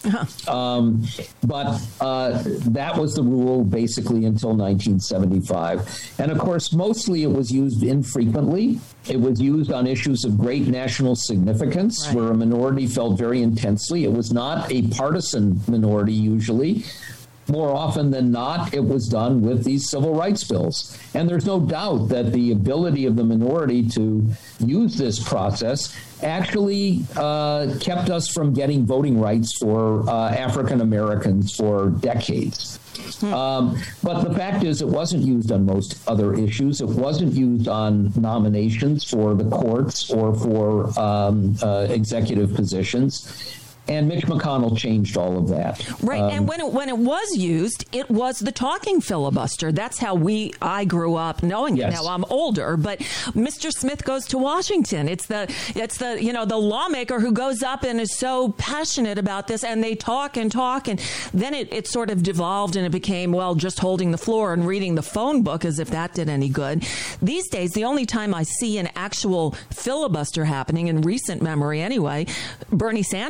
But that was the rule basically until 1975. And of course, mostly it was used infrequently. It was used on issues of great national significance, right, where a minority felt very intensely. It was not a partisan minority usually. More often than not, it was done with these civil rights bills. And there's no doubt that the ability of the minority to use this process actually kept us from getting voting rights for African Americans for decades. But the fact is, it wasn't used on most other issues. It wasn't used on nominations for the courts or for executive positions. And Mitch McConnell changed all of that. Right. And when it was used, it was the talking filibuster. That's how I grew up knowing it. Now I'm older, but Mr. Smith goes to Washington. It's the the lawmaker who goes up and is so passionate about this, and they talk and talk, and then it sort of devolved and it became, just holding the floor and reading the phone book, as if that did any good. These days, the only time I see an actual filibuster happening in recent memory anyway, Bernie Sanders has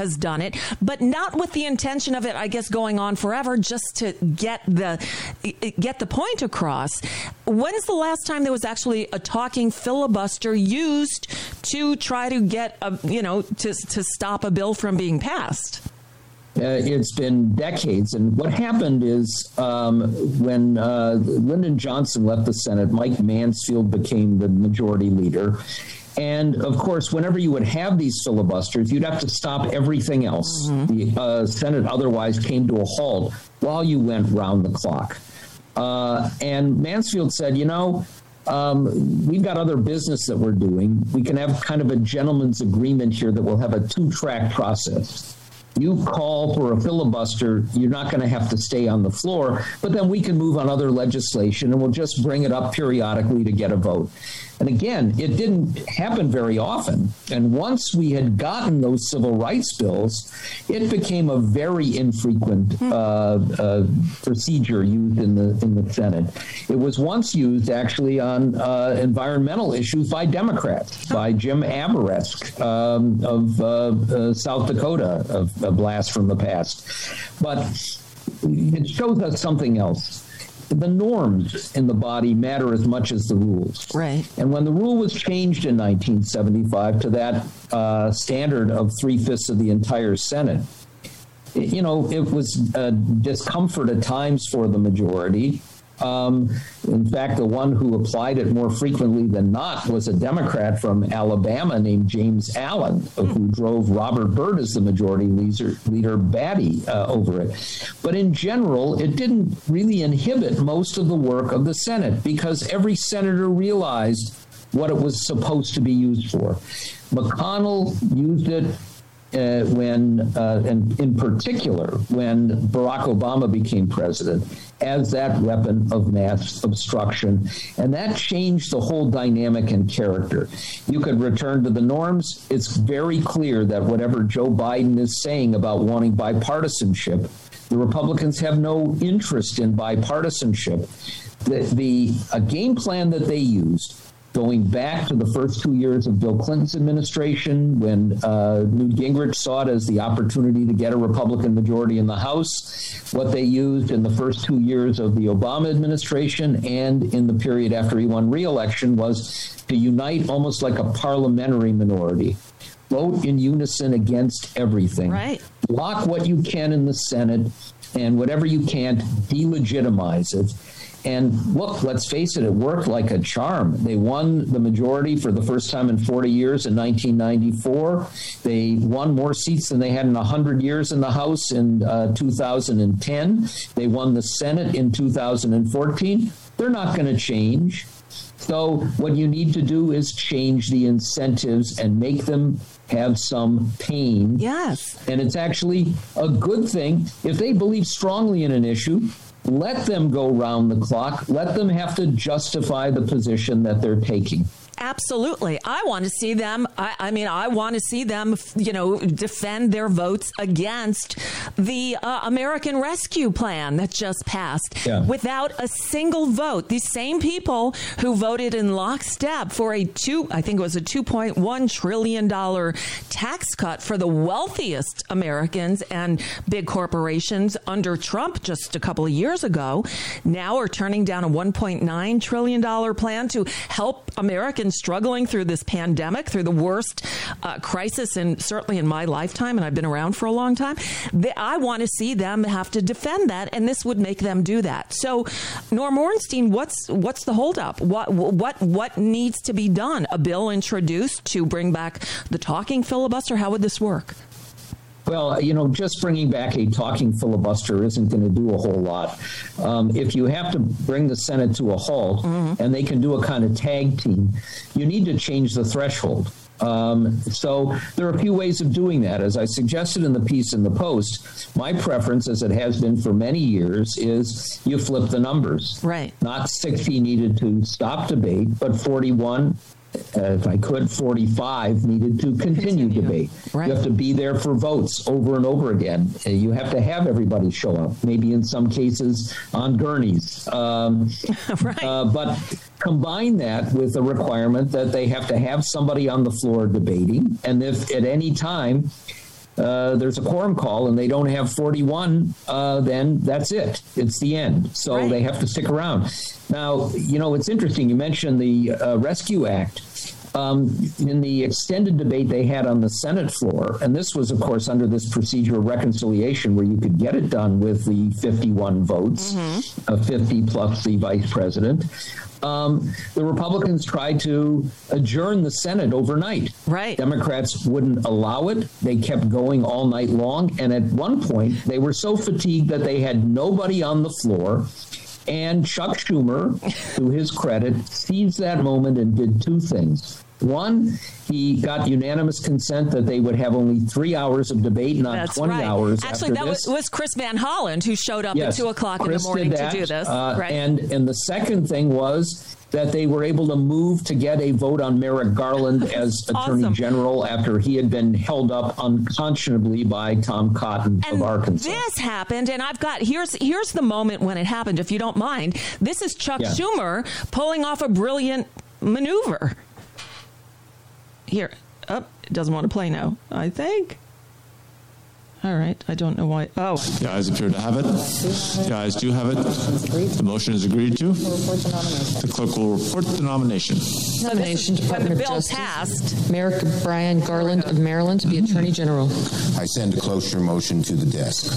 has done it, but not with the intention of it, I guess, going on forever, just to get the point across. When's the last time there was actually a talking filibuster used to try to get to stop a bill from being passed? It's been decades. And what happened is when Lyndon Johnson left the Senate, Mike Mansfield became the majority leader. And, of course, whenever you would have these filibusters, you'd have to stop everything else. Mm-hmm. The Senate otherwise came to a halt while you went round the clock. And Mansfield said, we've got other business that we're doing. We can have kind of a gentleman's agreement here that we'll have a two-track process. You call for a filibuster, you're not going to have to stay on the floor, but then we can move on other legislation and we'll just bring it up periodically to get a vote. And again, it didn't happen very often. And once we had gotten those civil rights bills, it became a very infrequent procedure used in the Senate. It was once used actually on environmental issues by Democrats, by Jim Abourezk of South Dakota, a blast from the past. But it shows us something else. The norms in the body matter as much as the rules. Right. And when the rule was changed in 1975 to that standard of 3/5 of the entire Senate, it was discomfort at times for the majority. In fact, the one who applied it more frequently than not was a Democrat from Alabama named James Allen, who drove Robert Byrd as the majority leader batty over it. But in general, it didn't really inhibit most of the work of the Senate because every senator realized what it was supposed to be used for. McConnell used it and in particular, when Barack Obama became president, as that weapon of mass obstruction. And that changed the whole dynamic and character. You could return to the norms. It's very clear that whatever Joe Biden is saying about wanting bipartisanship, the Republicans have no interest in bipartisanship. The game plan that they used, going back to the first 2 years of Bill Clinton's administration, when Newt Gingrich saw it as the opportunity to get a Republican majority in the House, what they used in the first 2 years of the Obama administration and in the period after he won re-election was to unite almost like a parliamentary minority. Vote in unison against everything. Right. Block what you can in the Senate, and whatever you can't, delegitimize it. And look, let's face it worked like a charm. They won the majority for the first time in 40 years in 1994. They won more seats than they had in 100 years in the House in 2010. They won the Senate in 2014. They're not going to change. So what you need to do is change the incentives and make them have some pain. Yes. And it's actually a good thing if they believe strongly in an issue. Let them go round the clock. Let them have to justify the position that they're taking. Absolutely. I want to see them. I want to see them, defend their votes against the American Rescue Plan that just passed without a single vote. These same people who voted in lockstep for I think it was a $2.1 trillion tax cut for the wealthiest Americans and big corporations under Trump just a couple of years ago, now are turning down a $1.9 trillion plan to help Americans struggling through this pandemic, through the worst crisis certainly in my lifetime, and I've been around for a long time. I want to see them have to defend that, and this would make them do that. So, Norm Ornstein, what's the holdup? What needs to be done? A bill introduced to bring back the talking filibuster? How would this work? Well, just bringing back a talking filibuster isn't going to do a whole lot. If you have to bring the Senate to a halt, and they can do a kind of tag team, you need to change the threshold. So there are a few ways of doing that. As I suggested in the piece in the Post, my preference, as it has been for many years, is you flip the numbers. Right. Not 60 needed to stop debate, but 41. If I could, 45 needed to continue debate. Right. You have to be there for votes over and over again. You have to have everybody show up, maybe in some cases on gurneys. Right. But combine that with a requirement that they have to have somebody on the floor debating. And if at any time there's a quorum call and they don't have 41, then that's it. It's the end. So they have to stick around. Now, it's interesting. You mentioned the Rescue Act. In the extended debate they had on the Senate floor, and this was, of course, under this procedure of reconciliation where you could get it done with the 51 votes, 50 plus the vice president. The Republicans tried to adjourn the Senate overnight. Right. Democrats wouldn't allow it. They kept going all night long. And at one point, they were so fatigued that they had nobody on the floor. And Chuck Schumer, to his credit, seized that moment and did two things. One, he got unanimous consent that they would have only 3 hours of debate, not That's 20 right. hours. Actually, that was Chris Van Hollen who showed up at 2 o'clock in the morning to do this. Right. And the second thing was that they were able to move to get a vote on Merrick Garland as Attorney General after he had been held up unconscionably by Tom Cotton of Arkansas. This happened, and I've got here's the moment when it happened, if you don't mind. This is Chuck Schumer pulling off a brilliant maneuver. Here. It doesn't want to play now, I think. All right. I don't know why. Oh. The ayes appear to have it. The ayes do have it. The motion is agreed to. The clerk will report the nomination. Nomination, Department of Justice. Passed. Merrick Bryan Garland of Maryland to be Attorney General. I send a cloture motion to the desk.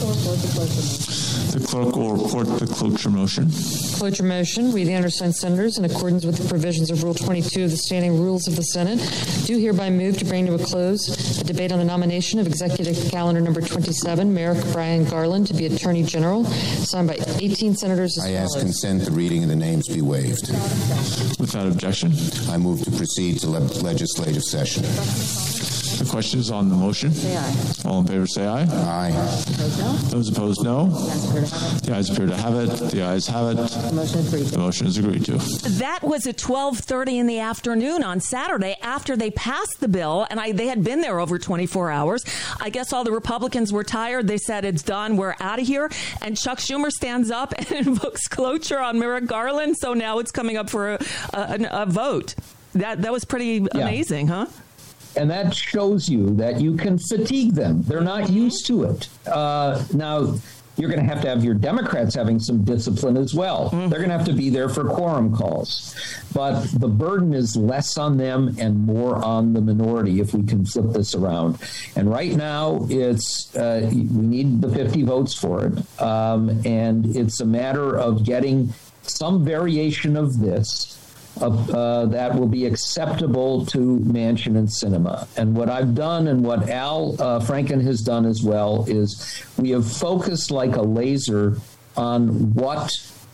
The clerk will report the cloture motion. Cloture motion. We, the undersigned senators, in accordance with the provisions of Rule 22 of the Standing Rules of the Senate, do hereby move to bring to a close the debate on the nomination of Executive Calendar Number 27, Merrick Bryan Garland, to be Attorney General, signed by 18 senators as I ask follows. consent the reading of the names be waived. Without objection. I move to proceed to legislative session. The question is on the motion. Say aye. All in favor say aye. Aye. Those opposed, no. The ayes appear to have it. The ayes have it. The motion is agreed to. The motion is agreed to. That was at 12:30 in the afternoon on Saturday after they passed the bill, and they had been there over 24 hours. I guess all the Republicans were tired. They said, it's done. We're out of here. And Chuck Schumer stands up and invokes cloture on Merrick Garland. So now it's coming up for a vote. That was pretty amazing, huh? And that shows you that you can fatigue them. They're not used to it. Now, you're going to have your Democrats having some discipline as well. They're going to have to be there for quorum calls. But the burden is less on them and more on the minority if we can flip this around. And right now, it's we need the 50 votes for it. And it's a matter of getting some variation of this that will be acceptable to Manchin and Sinema. And what I've done and what Al Franken has done as well is we have focused like a laser on what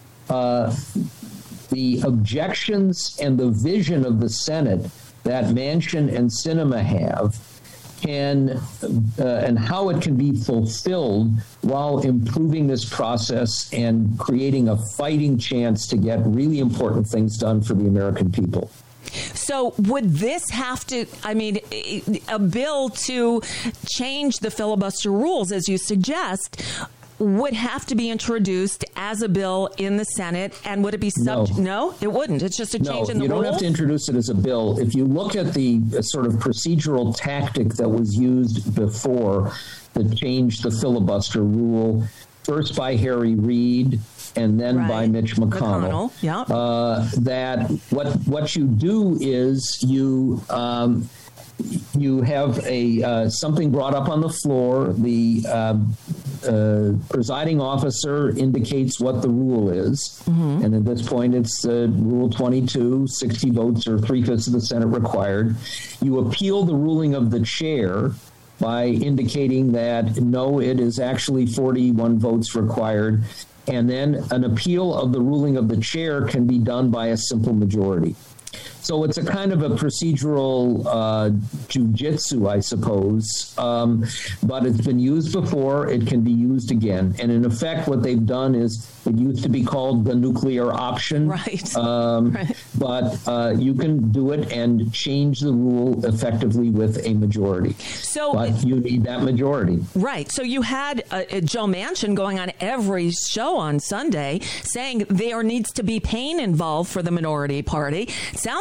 the objections and the vision of the Senate that Manchin and Sinema have can and how it can be fulfilled while improving this process and creating a fighting chance to get really important things done for the American people. So would this have to, a bill to change the filibuster rules, as you suggest, would have to be introduced as a bill in the Senate, and would it be No, it wouldn't. It's just a change in the rules? No, you don't have to introduce it as a bill. If you look at the sort of procedural tactic that was used before to change the filibuster rule, first by Harry Reid and then by Mitch McConnell. That what you do is you have a something brought up on the floor. The presiding officer indicates what the rule is. And at this point, it's Rule 22, 60 votes or 3/5 of the Senate required. You appeal the ruling of the chair by indicating that, no, it is actually 41 votes required. And then an appeal of the ruling of the chair can be done by a simple majority. So it's a kind of a procedural jujitsu, I suppose, but it's been used before. It can be used again. And in effect, what they've done is it used to be called the nuclear option. But you can do it and change the rule effectively with a majority. But you need that majority. Right. So you had Joe Manchin going on every show on Sunday saying there needs to be pain involved for the minority party. Sounds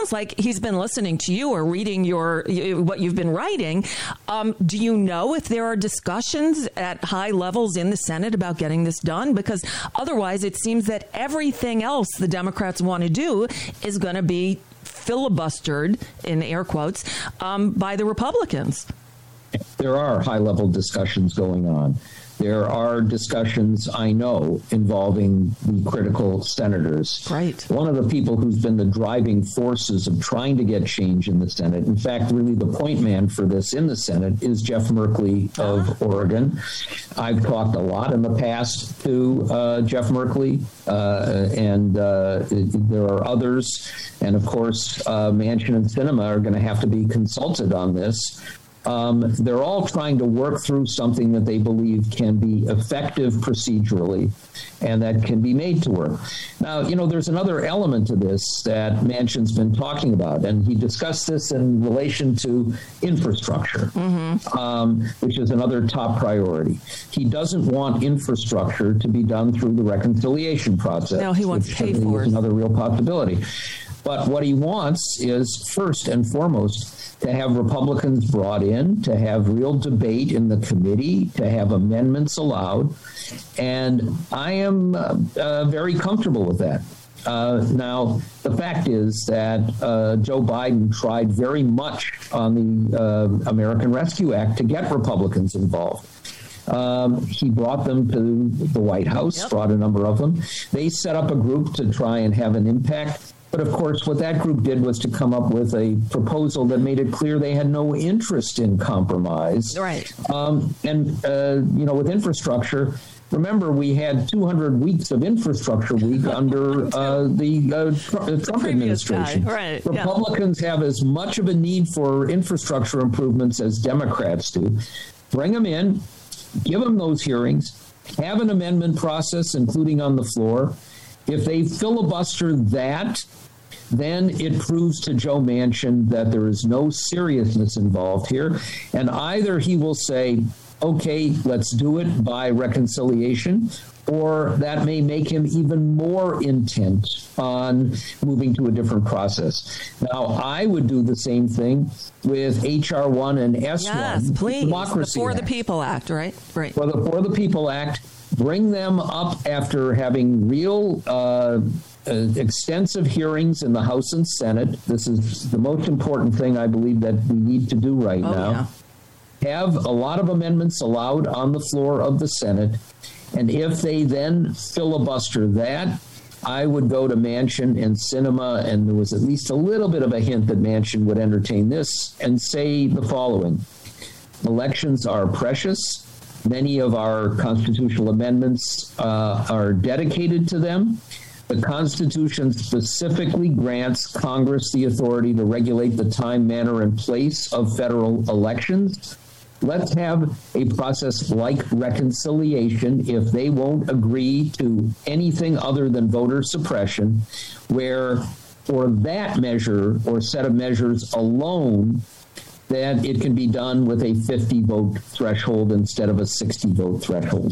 sounds like he's been listening to you or reading what you've been writing. Do you know if there are discussions at high levels in the Senate about getting this done? Because otherwise, it seems that everything else the Democrats want to do is going to be filibustered, in air quotes, by the Republicans. There are high-level discussions going on. There are discussions, I know, involving the critical senators. Right. One of the people who's been the driving forces of trying to get change in the Senate, in fact, really the point man for this in the Senate, is Jeff Merkley of Oregon. I've talked a lot in the past to Jeff Merkley, and there are others. And, of course, Manchin and Sinema are going to have to be consulted on this. They're all trying to work through something that they believe can be effective procedurally and that can be made to work. Now, there's another element to this that Manchin's been talking about, and he discussed this in relation to infrastructure, which is another top priority. He doesn't want infrastructure to be done through the reconciliation process. No, he wants paid for it. Another real possibility. But what he wants is, first and foremost, to have Republicans brought in, to have real debate in the committee, to have amendments allowed. And I am very comfortable with that. Now, the fact is that Joe Biden tried very much on the American Rescue Act to get Republicans involved. He brought them to the White House, brought a number of them. They set up a group to try and have an impact. But, of course, what that group did was to come up with a proposal that made it clear they had no interest in compromise. Right. With infrastructure, remember, we had 200 weeks of infrastructure week under the Trump administration. Right. Republicans have as much of a need for infrastructure improvements as Democrats do. Bring them in, give them those hearings, have an amendment process, including on the floor. If they filibuster that, then it proves to Joe Manchin that there is no seriousness involved here. And either he will say, okay, let's do it by reconciliation, or that may make him even more intent on moving to a different process. Now, I would do the same thing with H.R. 1 and S1. Yes, please. Democracy the For Act. the People Act, right? Right. For the People Act. Bring them up after having real extensive hearings in the House and Senate. This is the most important thing I believe that we need to do right now. Yeah. Have a lot of amendments allowed on the floor of the Senate. And if they then filibuster that, I would go to Manchin and Sinema, and there was at least a little bit of a hint that Manchin would entertain this, and say the following. Elections are precious. Many of our constitutional amendments are dedicated to them. The Constitution specifically grants Congress the authority to regulate the time, manner, and place of federal elections. Let's have a process like reconciliation if they won't agree to anything other than voter suppression, where for that measure or set of measures alone, that it can be done with a 50-vote threshold instead of a 60-vote threshold.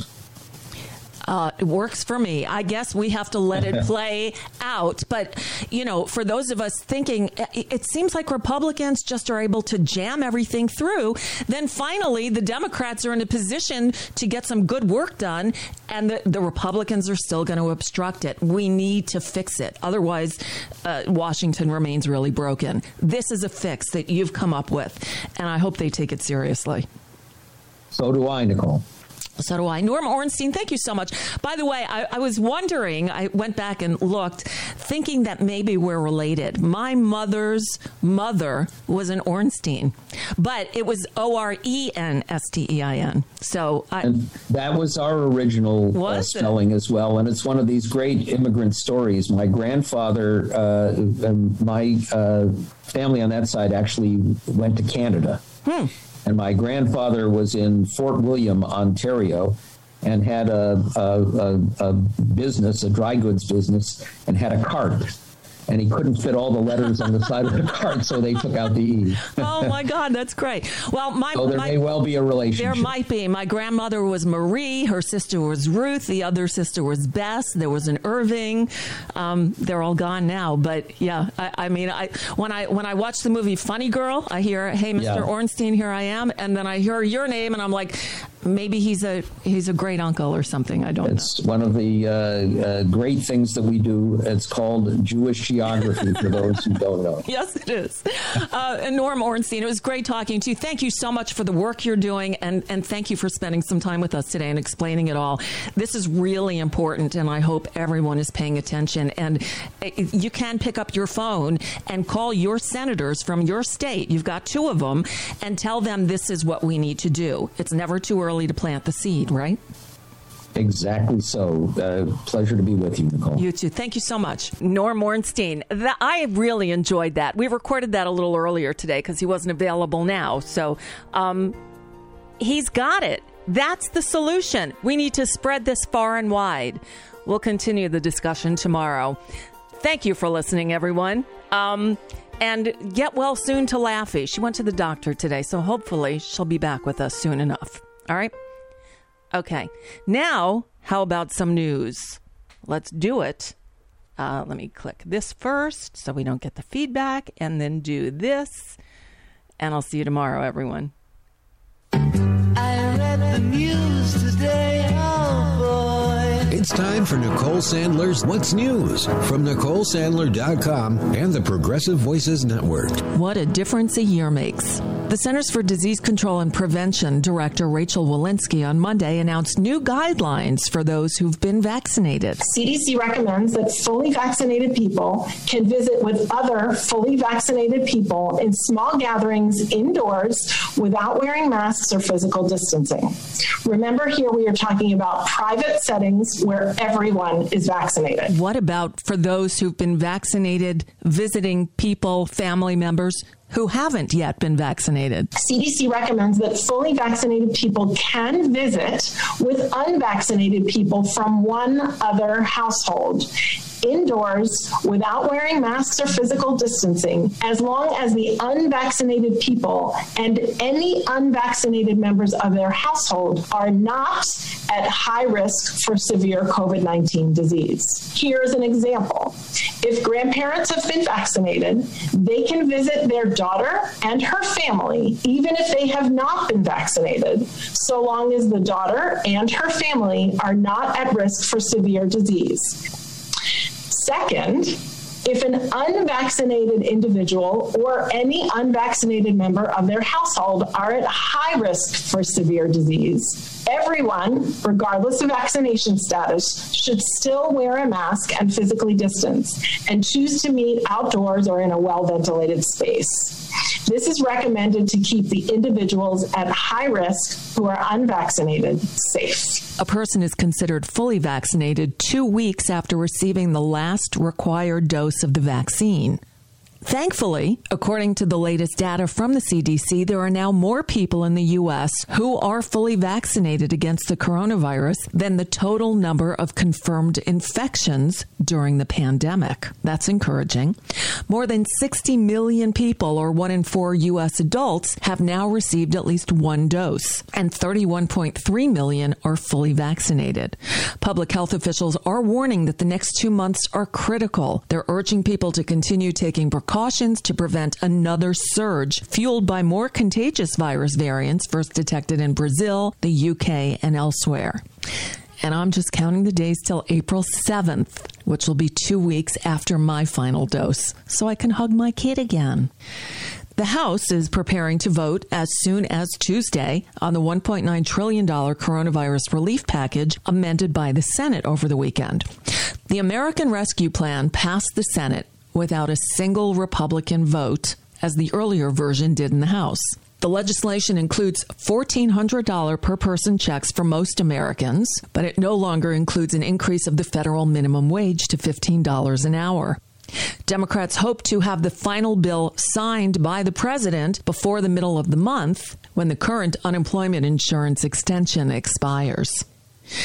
It works for me. I guess we have to let it play out. But, for those of us thinking, it seems like Republicans just are able to jam everything through. Then finally, the Democrats are in a position to get some good work done, and the Republicans are still going to obstruct it. We need to fix it. Otherwise, Washington remains really broken. This is a fix that you've come up with, and I hope they take it seriously. So do I, Nicole. So do I. Norm Ornstein, thank you so much. By the way, I was wondering, I went back and looked, thinking that maybe we're related. My mother's mother was an Ornstein, but it was Orenstein. And that was our original spelling as well. And it's one of these great immigrant stories. My grandfather and my family on that side actually went to Canada. And my grandfather was in Fort William, Ontario, and had a business, a dry goods business, and had a cart. and he couldn't fit all the letters on the side of the card, so they took out the E. Oh, my God, that's great. Well, there may well be a relationship. There might be. My grandmother was Marie. Her sister was Ruth. The other sister was Bess. There was an Irving. They're all gone now. But, yeah, when I watch the movie Funny Girl, I hear, hey, Mr. Ornstein, here I am. And then I hear your name, and I'm like, maybe he's a great uncle or something. I don't know. It's one of the great things that we do. It's called Jewish geography for those who don't know. Yes, it is. Norm Ornstein, it was great talking to you. Thank you so much for the work you're doing, and thank you for spending some time with us today and explaining it all. This is really important, and I hope everyone is paying attention. And you can pick up your phone and call your senators from your state. You've got 2 of them, and tell them this is what we need to do. It's never too early to plant the seed, right? Exactly so. Pleasure to be with you, Nicole. You too. Thank you so much. Norm Ornstein. I really enjoyed that. We recorded that a little earlier today because he wasn't available now. So he's got it. That's the solution. We need to spread this far and wide. We'll continue the discussion tomorrow. Thank you for listening, everyone. And get well soon to Laffy. She went to the doctor today, so hopefully she'll be back with us soon enough. All right? Okay. Now, how about some news? Let's do it. Let me click this first so we don't get the feedback, and then do this. And I'll see you tomorrow, everyone. I read the news today, oh boy. It's time for Nicole Sandler's What's News from NicoleSandler.com and the Progressive Voices Network. What a difference a year makes. The Centers for Disease Control and Prevention Director Rachel Walensky on Monday announced new guidelines for those who've been vaccinated. CDC recommends that fully vaccinated people can visit with other fully vaccinated people in small gatherings indoors without wearing masks or physical distancing. Remember, here we are talking about private settings where everyone is vaccinated. What about for those who've been vaccinated visiting people, family members who haven't yet been vaccinated? CDC recommends that fully vaccinated people can visit with unvaccinated people from one other household indoors without wearing masks or physical distancing, as long as the unvaccinated people and any unvaccinated members of their household are not at high risk for severe COVID-19 disease. Here's an example. If grandparents have been vaccinated, they can visit their daughter and her family, even if they have not been vaccinated, so long as the daughter and her family are not at risk for severe disease. Second, if an unvaccinated individual or any unvaccinated member of their household are at high risk for severe disease, everyone, regardless of vaccination status, should still wear a mask and physically distance and choose to meet outdoors or in a well-ventilated space. This is recommended to keep the individuals at high risk who are unvaccinated safe. A person is considered fully vaccinated 2 weeks after receiving the last required dose of the vaccine. Thankfully, according to the latest data from the CDC, there are now more people in the U.S. who are fully vaccinated against the coronavirus than the total number of confirmed infections during the pandemic. That's encouraging. More than 60 million people, or 1 in 4 U.S. adults, have now received at least one dose, and 31.3 million are fully vaccinated. Public health officials are warning that the next 2 months are critical. They're urging people to continue taking precautions to prevent another surge fueled by more contagious virus variants first detected in Brazil, the UK, and elsewhere. And I'm just counting the days till April 7th, which will be 2 weeks after my final dose, so I can hug my kid again. The House is preparing to vote as soon as Tuesday on the $1.9 trillion coronavirus relief package amended by the Senate over the weekend. The American Rescue Plan passed the Senate without a single Republican vote, as the earlier version did in the House. The legislation includes $1,400 per person checks for most Americans, but it no longer includes an increase of the federal minimum wage to $15 an hour. Democrats hope to have the final bill signed by the president before the middle of the month, when the current unemployment insurance extension expires.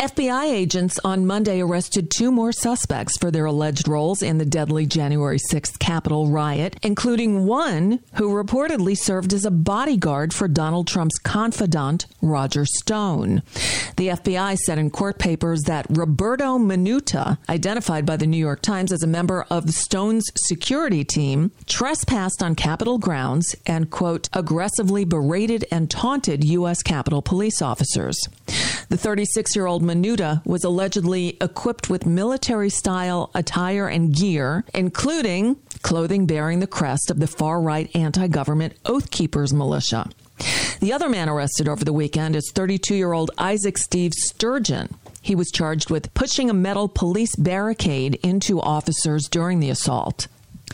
FBI agents on Monday arrested 2 more suspects for their alleged roles in the deadly January 6th Capitol riot, including one who reportedly served as a bodyguard for Donald Trump's confidant, Roger Stone. The FBI said in court papers that Roberto Minuta, identified by the New York Times as a member of Stone's security team, trespassed on Capitol grounds and, quote, aggressively berated and taunted U.S. Capitol police officers. The 36-year-old Minuta was allegedly equipped with military-style attire and gear, including clothing bearing the crest of the far-right anti-government Oath Keepers militia. The other man arrested over the weekend is 32-year-old Isaac Steve Sturgeon. He was charged with pushing a metal police barricade into officers during the assault.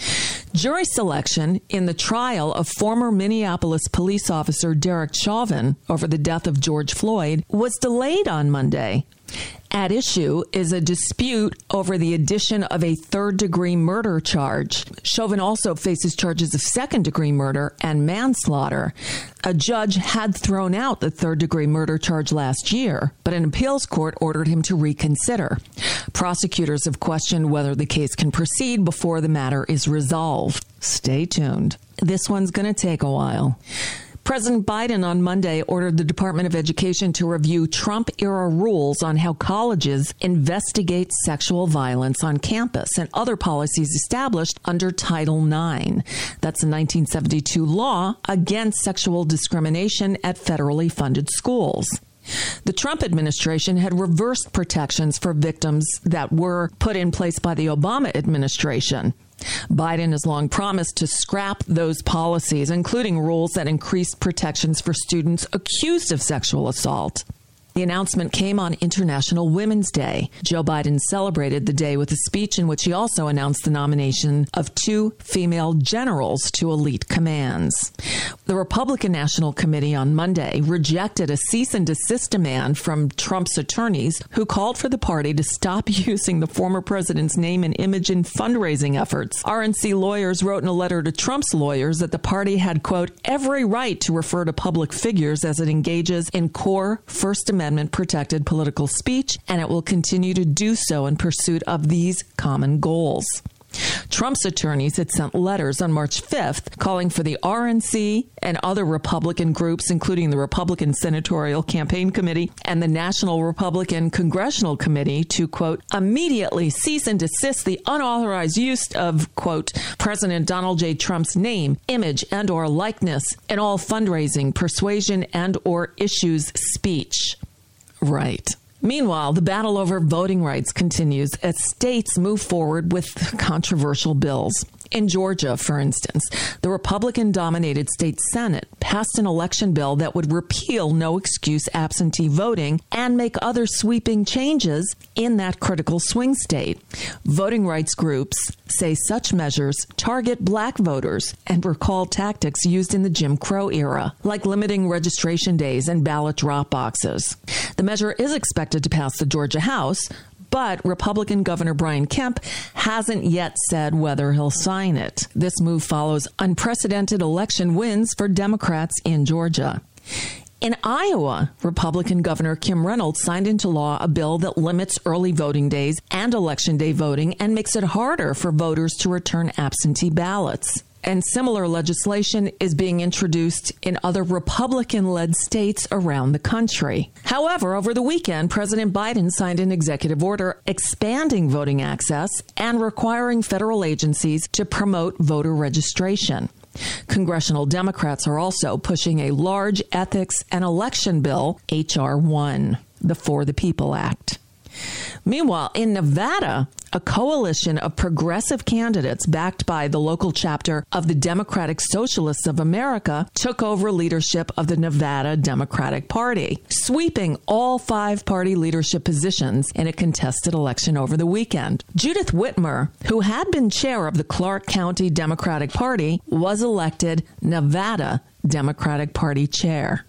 Jury selection in the trial of former Minneapolis police officer Derek Chauvin over the death of George Floyd was delayed on Monday. At issue is a dispute over the addition of a third-degree murder charge. Chauvin also faces charges of second-degree murder and manslaughter. A judge had thrown out the third-degree murder charge last year, but an appeals court ordered him to reconsider. Prosecutors have questioned whether the case can proceed before the matter is resolved. Stay tuned. This one's going to take a while. President Biden on Monday ordered the Department of Education to review Trump-era rules on how colleges investigate sexual violence on campus and other policies established under Title IX. That's a 1972 law against sexual discrimination at federally funded schools. The Trump administration had reversed protections for victims that were put in place by the Obama administration. Biden has long promised to scrap those policies, including rules that increased protections for students accused of sexual assault. The announcement came on International Women's Day. Joe Biden celebrated the day with a speech in which he also announced the nomination of 2 female generals to elite commands. The Republican National Committee on Monday rejected a cease and desist demand from Trump's attorneys who called for the party to stop using the former president's name and image in fundraising efforts. RNC lawyers wrote in a letter to Trump's lawyers that the party had, quote, every right to refer to public figures as it engages in core First Amendment protected political speech, and it will continue to do so in pursuit of these common goals. Trump's attorneys had sent letters on March 5th calling for the RNC and other Republican groups, including the Republican Senatorial Campaign Committee and the National Republican Congressional Committee, to, quote, immediately cease and desist the unauthorized use of, quote, President Donald J. Trump's name, image, and or likeness in all fundraising, persuasion, and or issues speech. Right. Meanwhile, the battle over voting rights continues as states move forward with controversial bills. In Georgia, for instance, the Republican-dominated state Senate passed an election bill that would repeal no-excuse absentee voting and make other sweeping changes in that critical swing state. Voting rights groups say such measures target black voters and recall tactics used in the Jim Crow era, like limiting registration days and ballot drop boxes. The measure is expected to pass the Georgia House, but Republican Governor Brian Kemp hasn't yet said whether he'll sign it. This move follows unprecedented election wins for Democrats in Georgia. In Iowa, Republican Governor Kim Reynolds signed into law a bill that limits early voting days and election day voting and makes it harder for voters to return absentee ballots. And similar legislation is being introduced in other Republican-led states around the country. However, over the weekend, President Biden signed an executive order expanding voting access and requiring federal agencies to promote voter registration. Congressional Democrats are also pushing a large ethics and election bill, H.R. 1, the For the People Act. Meanwhile, in Nevada, a coalition of progressive candidates backed by the local chapter of the Democratic Socialists of America took over leadership of the Nevada Democratic Party, sweeping all 5 party leadership positions in a contested election over the weekend. Judith Whitmer, who had been chair of the Clark County Democratic Party, was elected Nevada Democratic Party chair.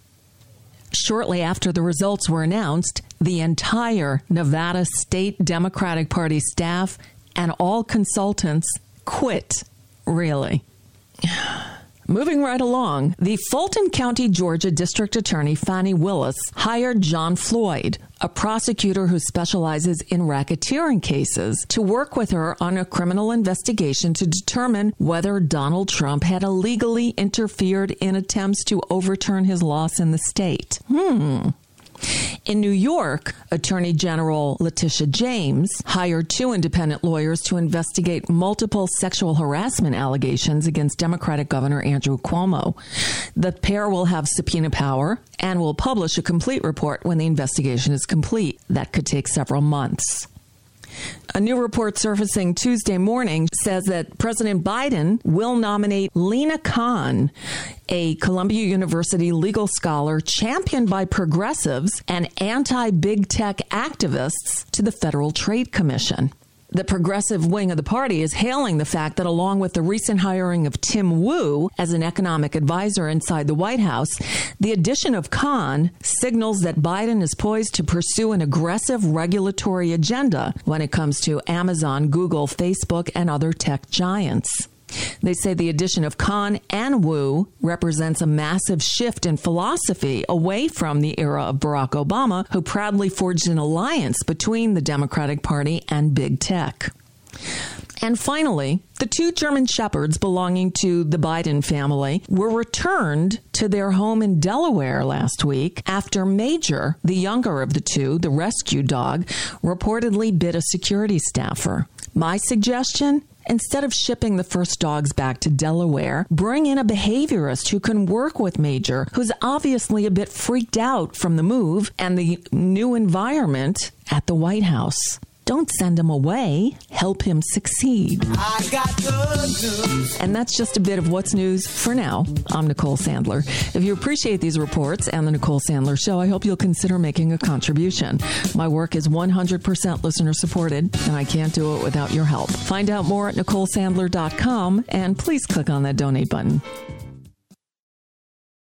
Shortly after the results were announced, the entire Nevada State Democratic Party staff and all consultants quit. Really. Moving right along, the Fulton County, Georgia District Attorney Fani Willis hired John Floyd, a prosecutor who specializes in racketeering cases, to work with her on a criminal investigation to determine whether Donald Trump had illegally interfered in attempts to overturn his loss in the state. In New York, Attorney General Letitia James hired 2 independent lawyers to investigate multiple sexual harassment allegations against Democratic Governor Andrew Cuomo. The pair will have subpoena power and will publish a complete report when the investigation is complete. That could take several months. A new report surfacing Tuesday morning says that President Biden will nominate Lina Khan, a Columbia University legal scholar championed by progressives and anti-big tech activists, to the Federal Trade Commission. The progressive wing of the party is hailing the fact that along with the recent hiring of Tim Wu as an economic advisor inside the White House, the addition of Khan signals that Biden is poised to pursue an aggressive regulatory agenda when it comes to Amazon, Google, Facebook, and other tech giants. They say the addition of Khan and Wu represents a massive shift in philosophy away from the era of Barack Obama, who proudly forged an alliance between the Democratic Party and big tech. And finally, the 2 German shepherds belonging to the Biden family were returned to their home in Delaware last week after Major, the younger of the 2, the rescue dog, reportedly bit a security staffer. My suggestion? Instead of shipping the first dogs back to Delaware, bring in a behaviorist who can work with Major, who's obviously a bit freaked out from the move and the new environment at the White House. Don't send him away. Help him succeed. I got good news. And that's just a bit of what's news for now. I'm Nicole Sandler. If you appreciate these reports and the Nicole Sandler Show, I hope you'll consider making a contribution. My work is 100% listener supported, and I can't do it without your help. Find out more at NicoleSandler.com, and please click on that donate button.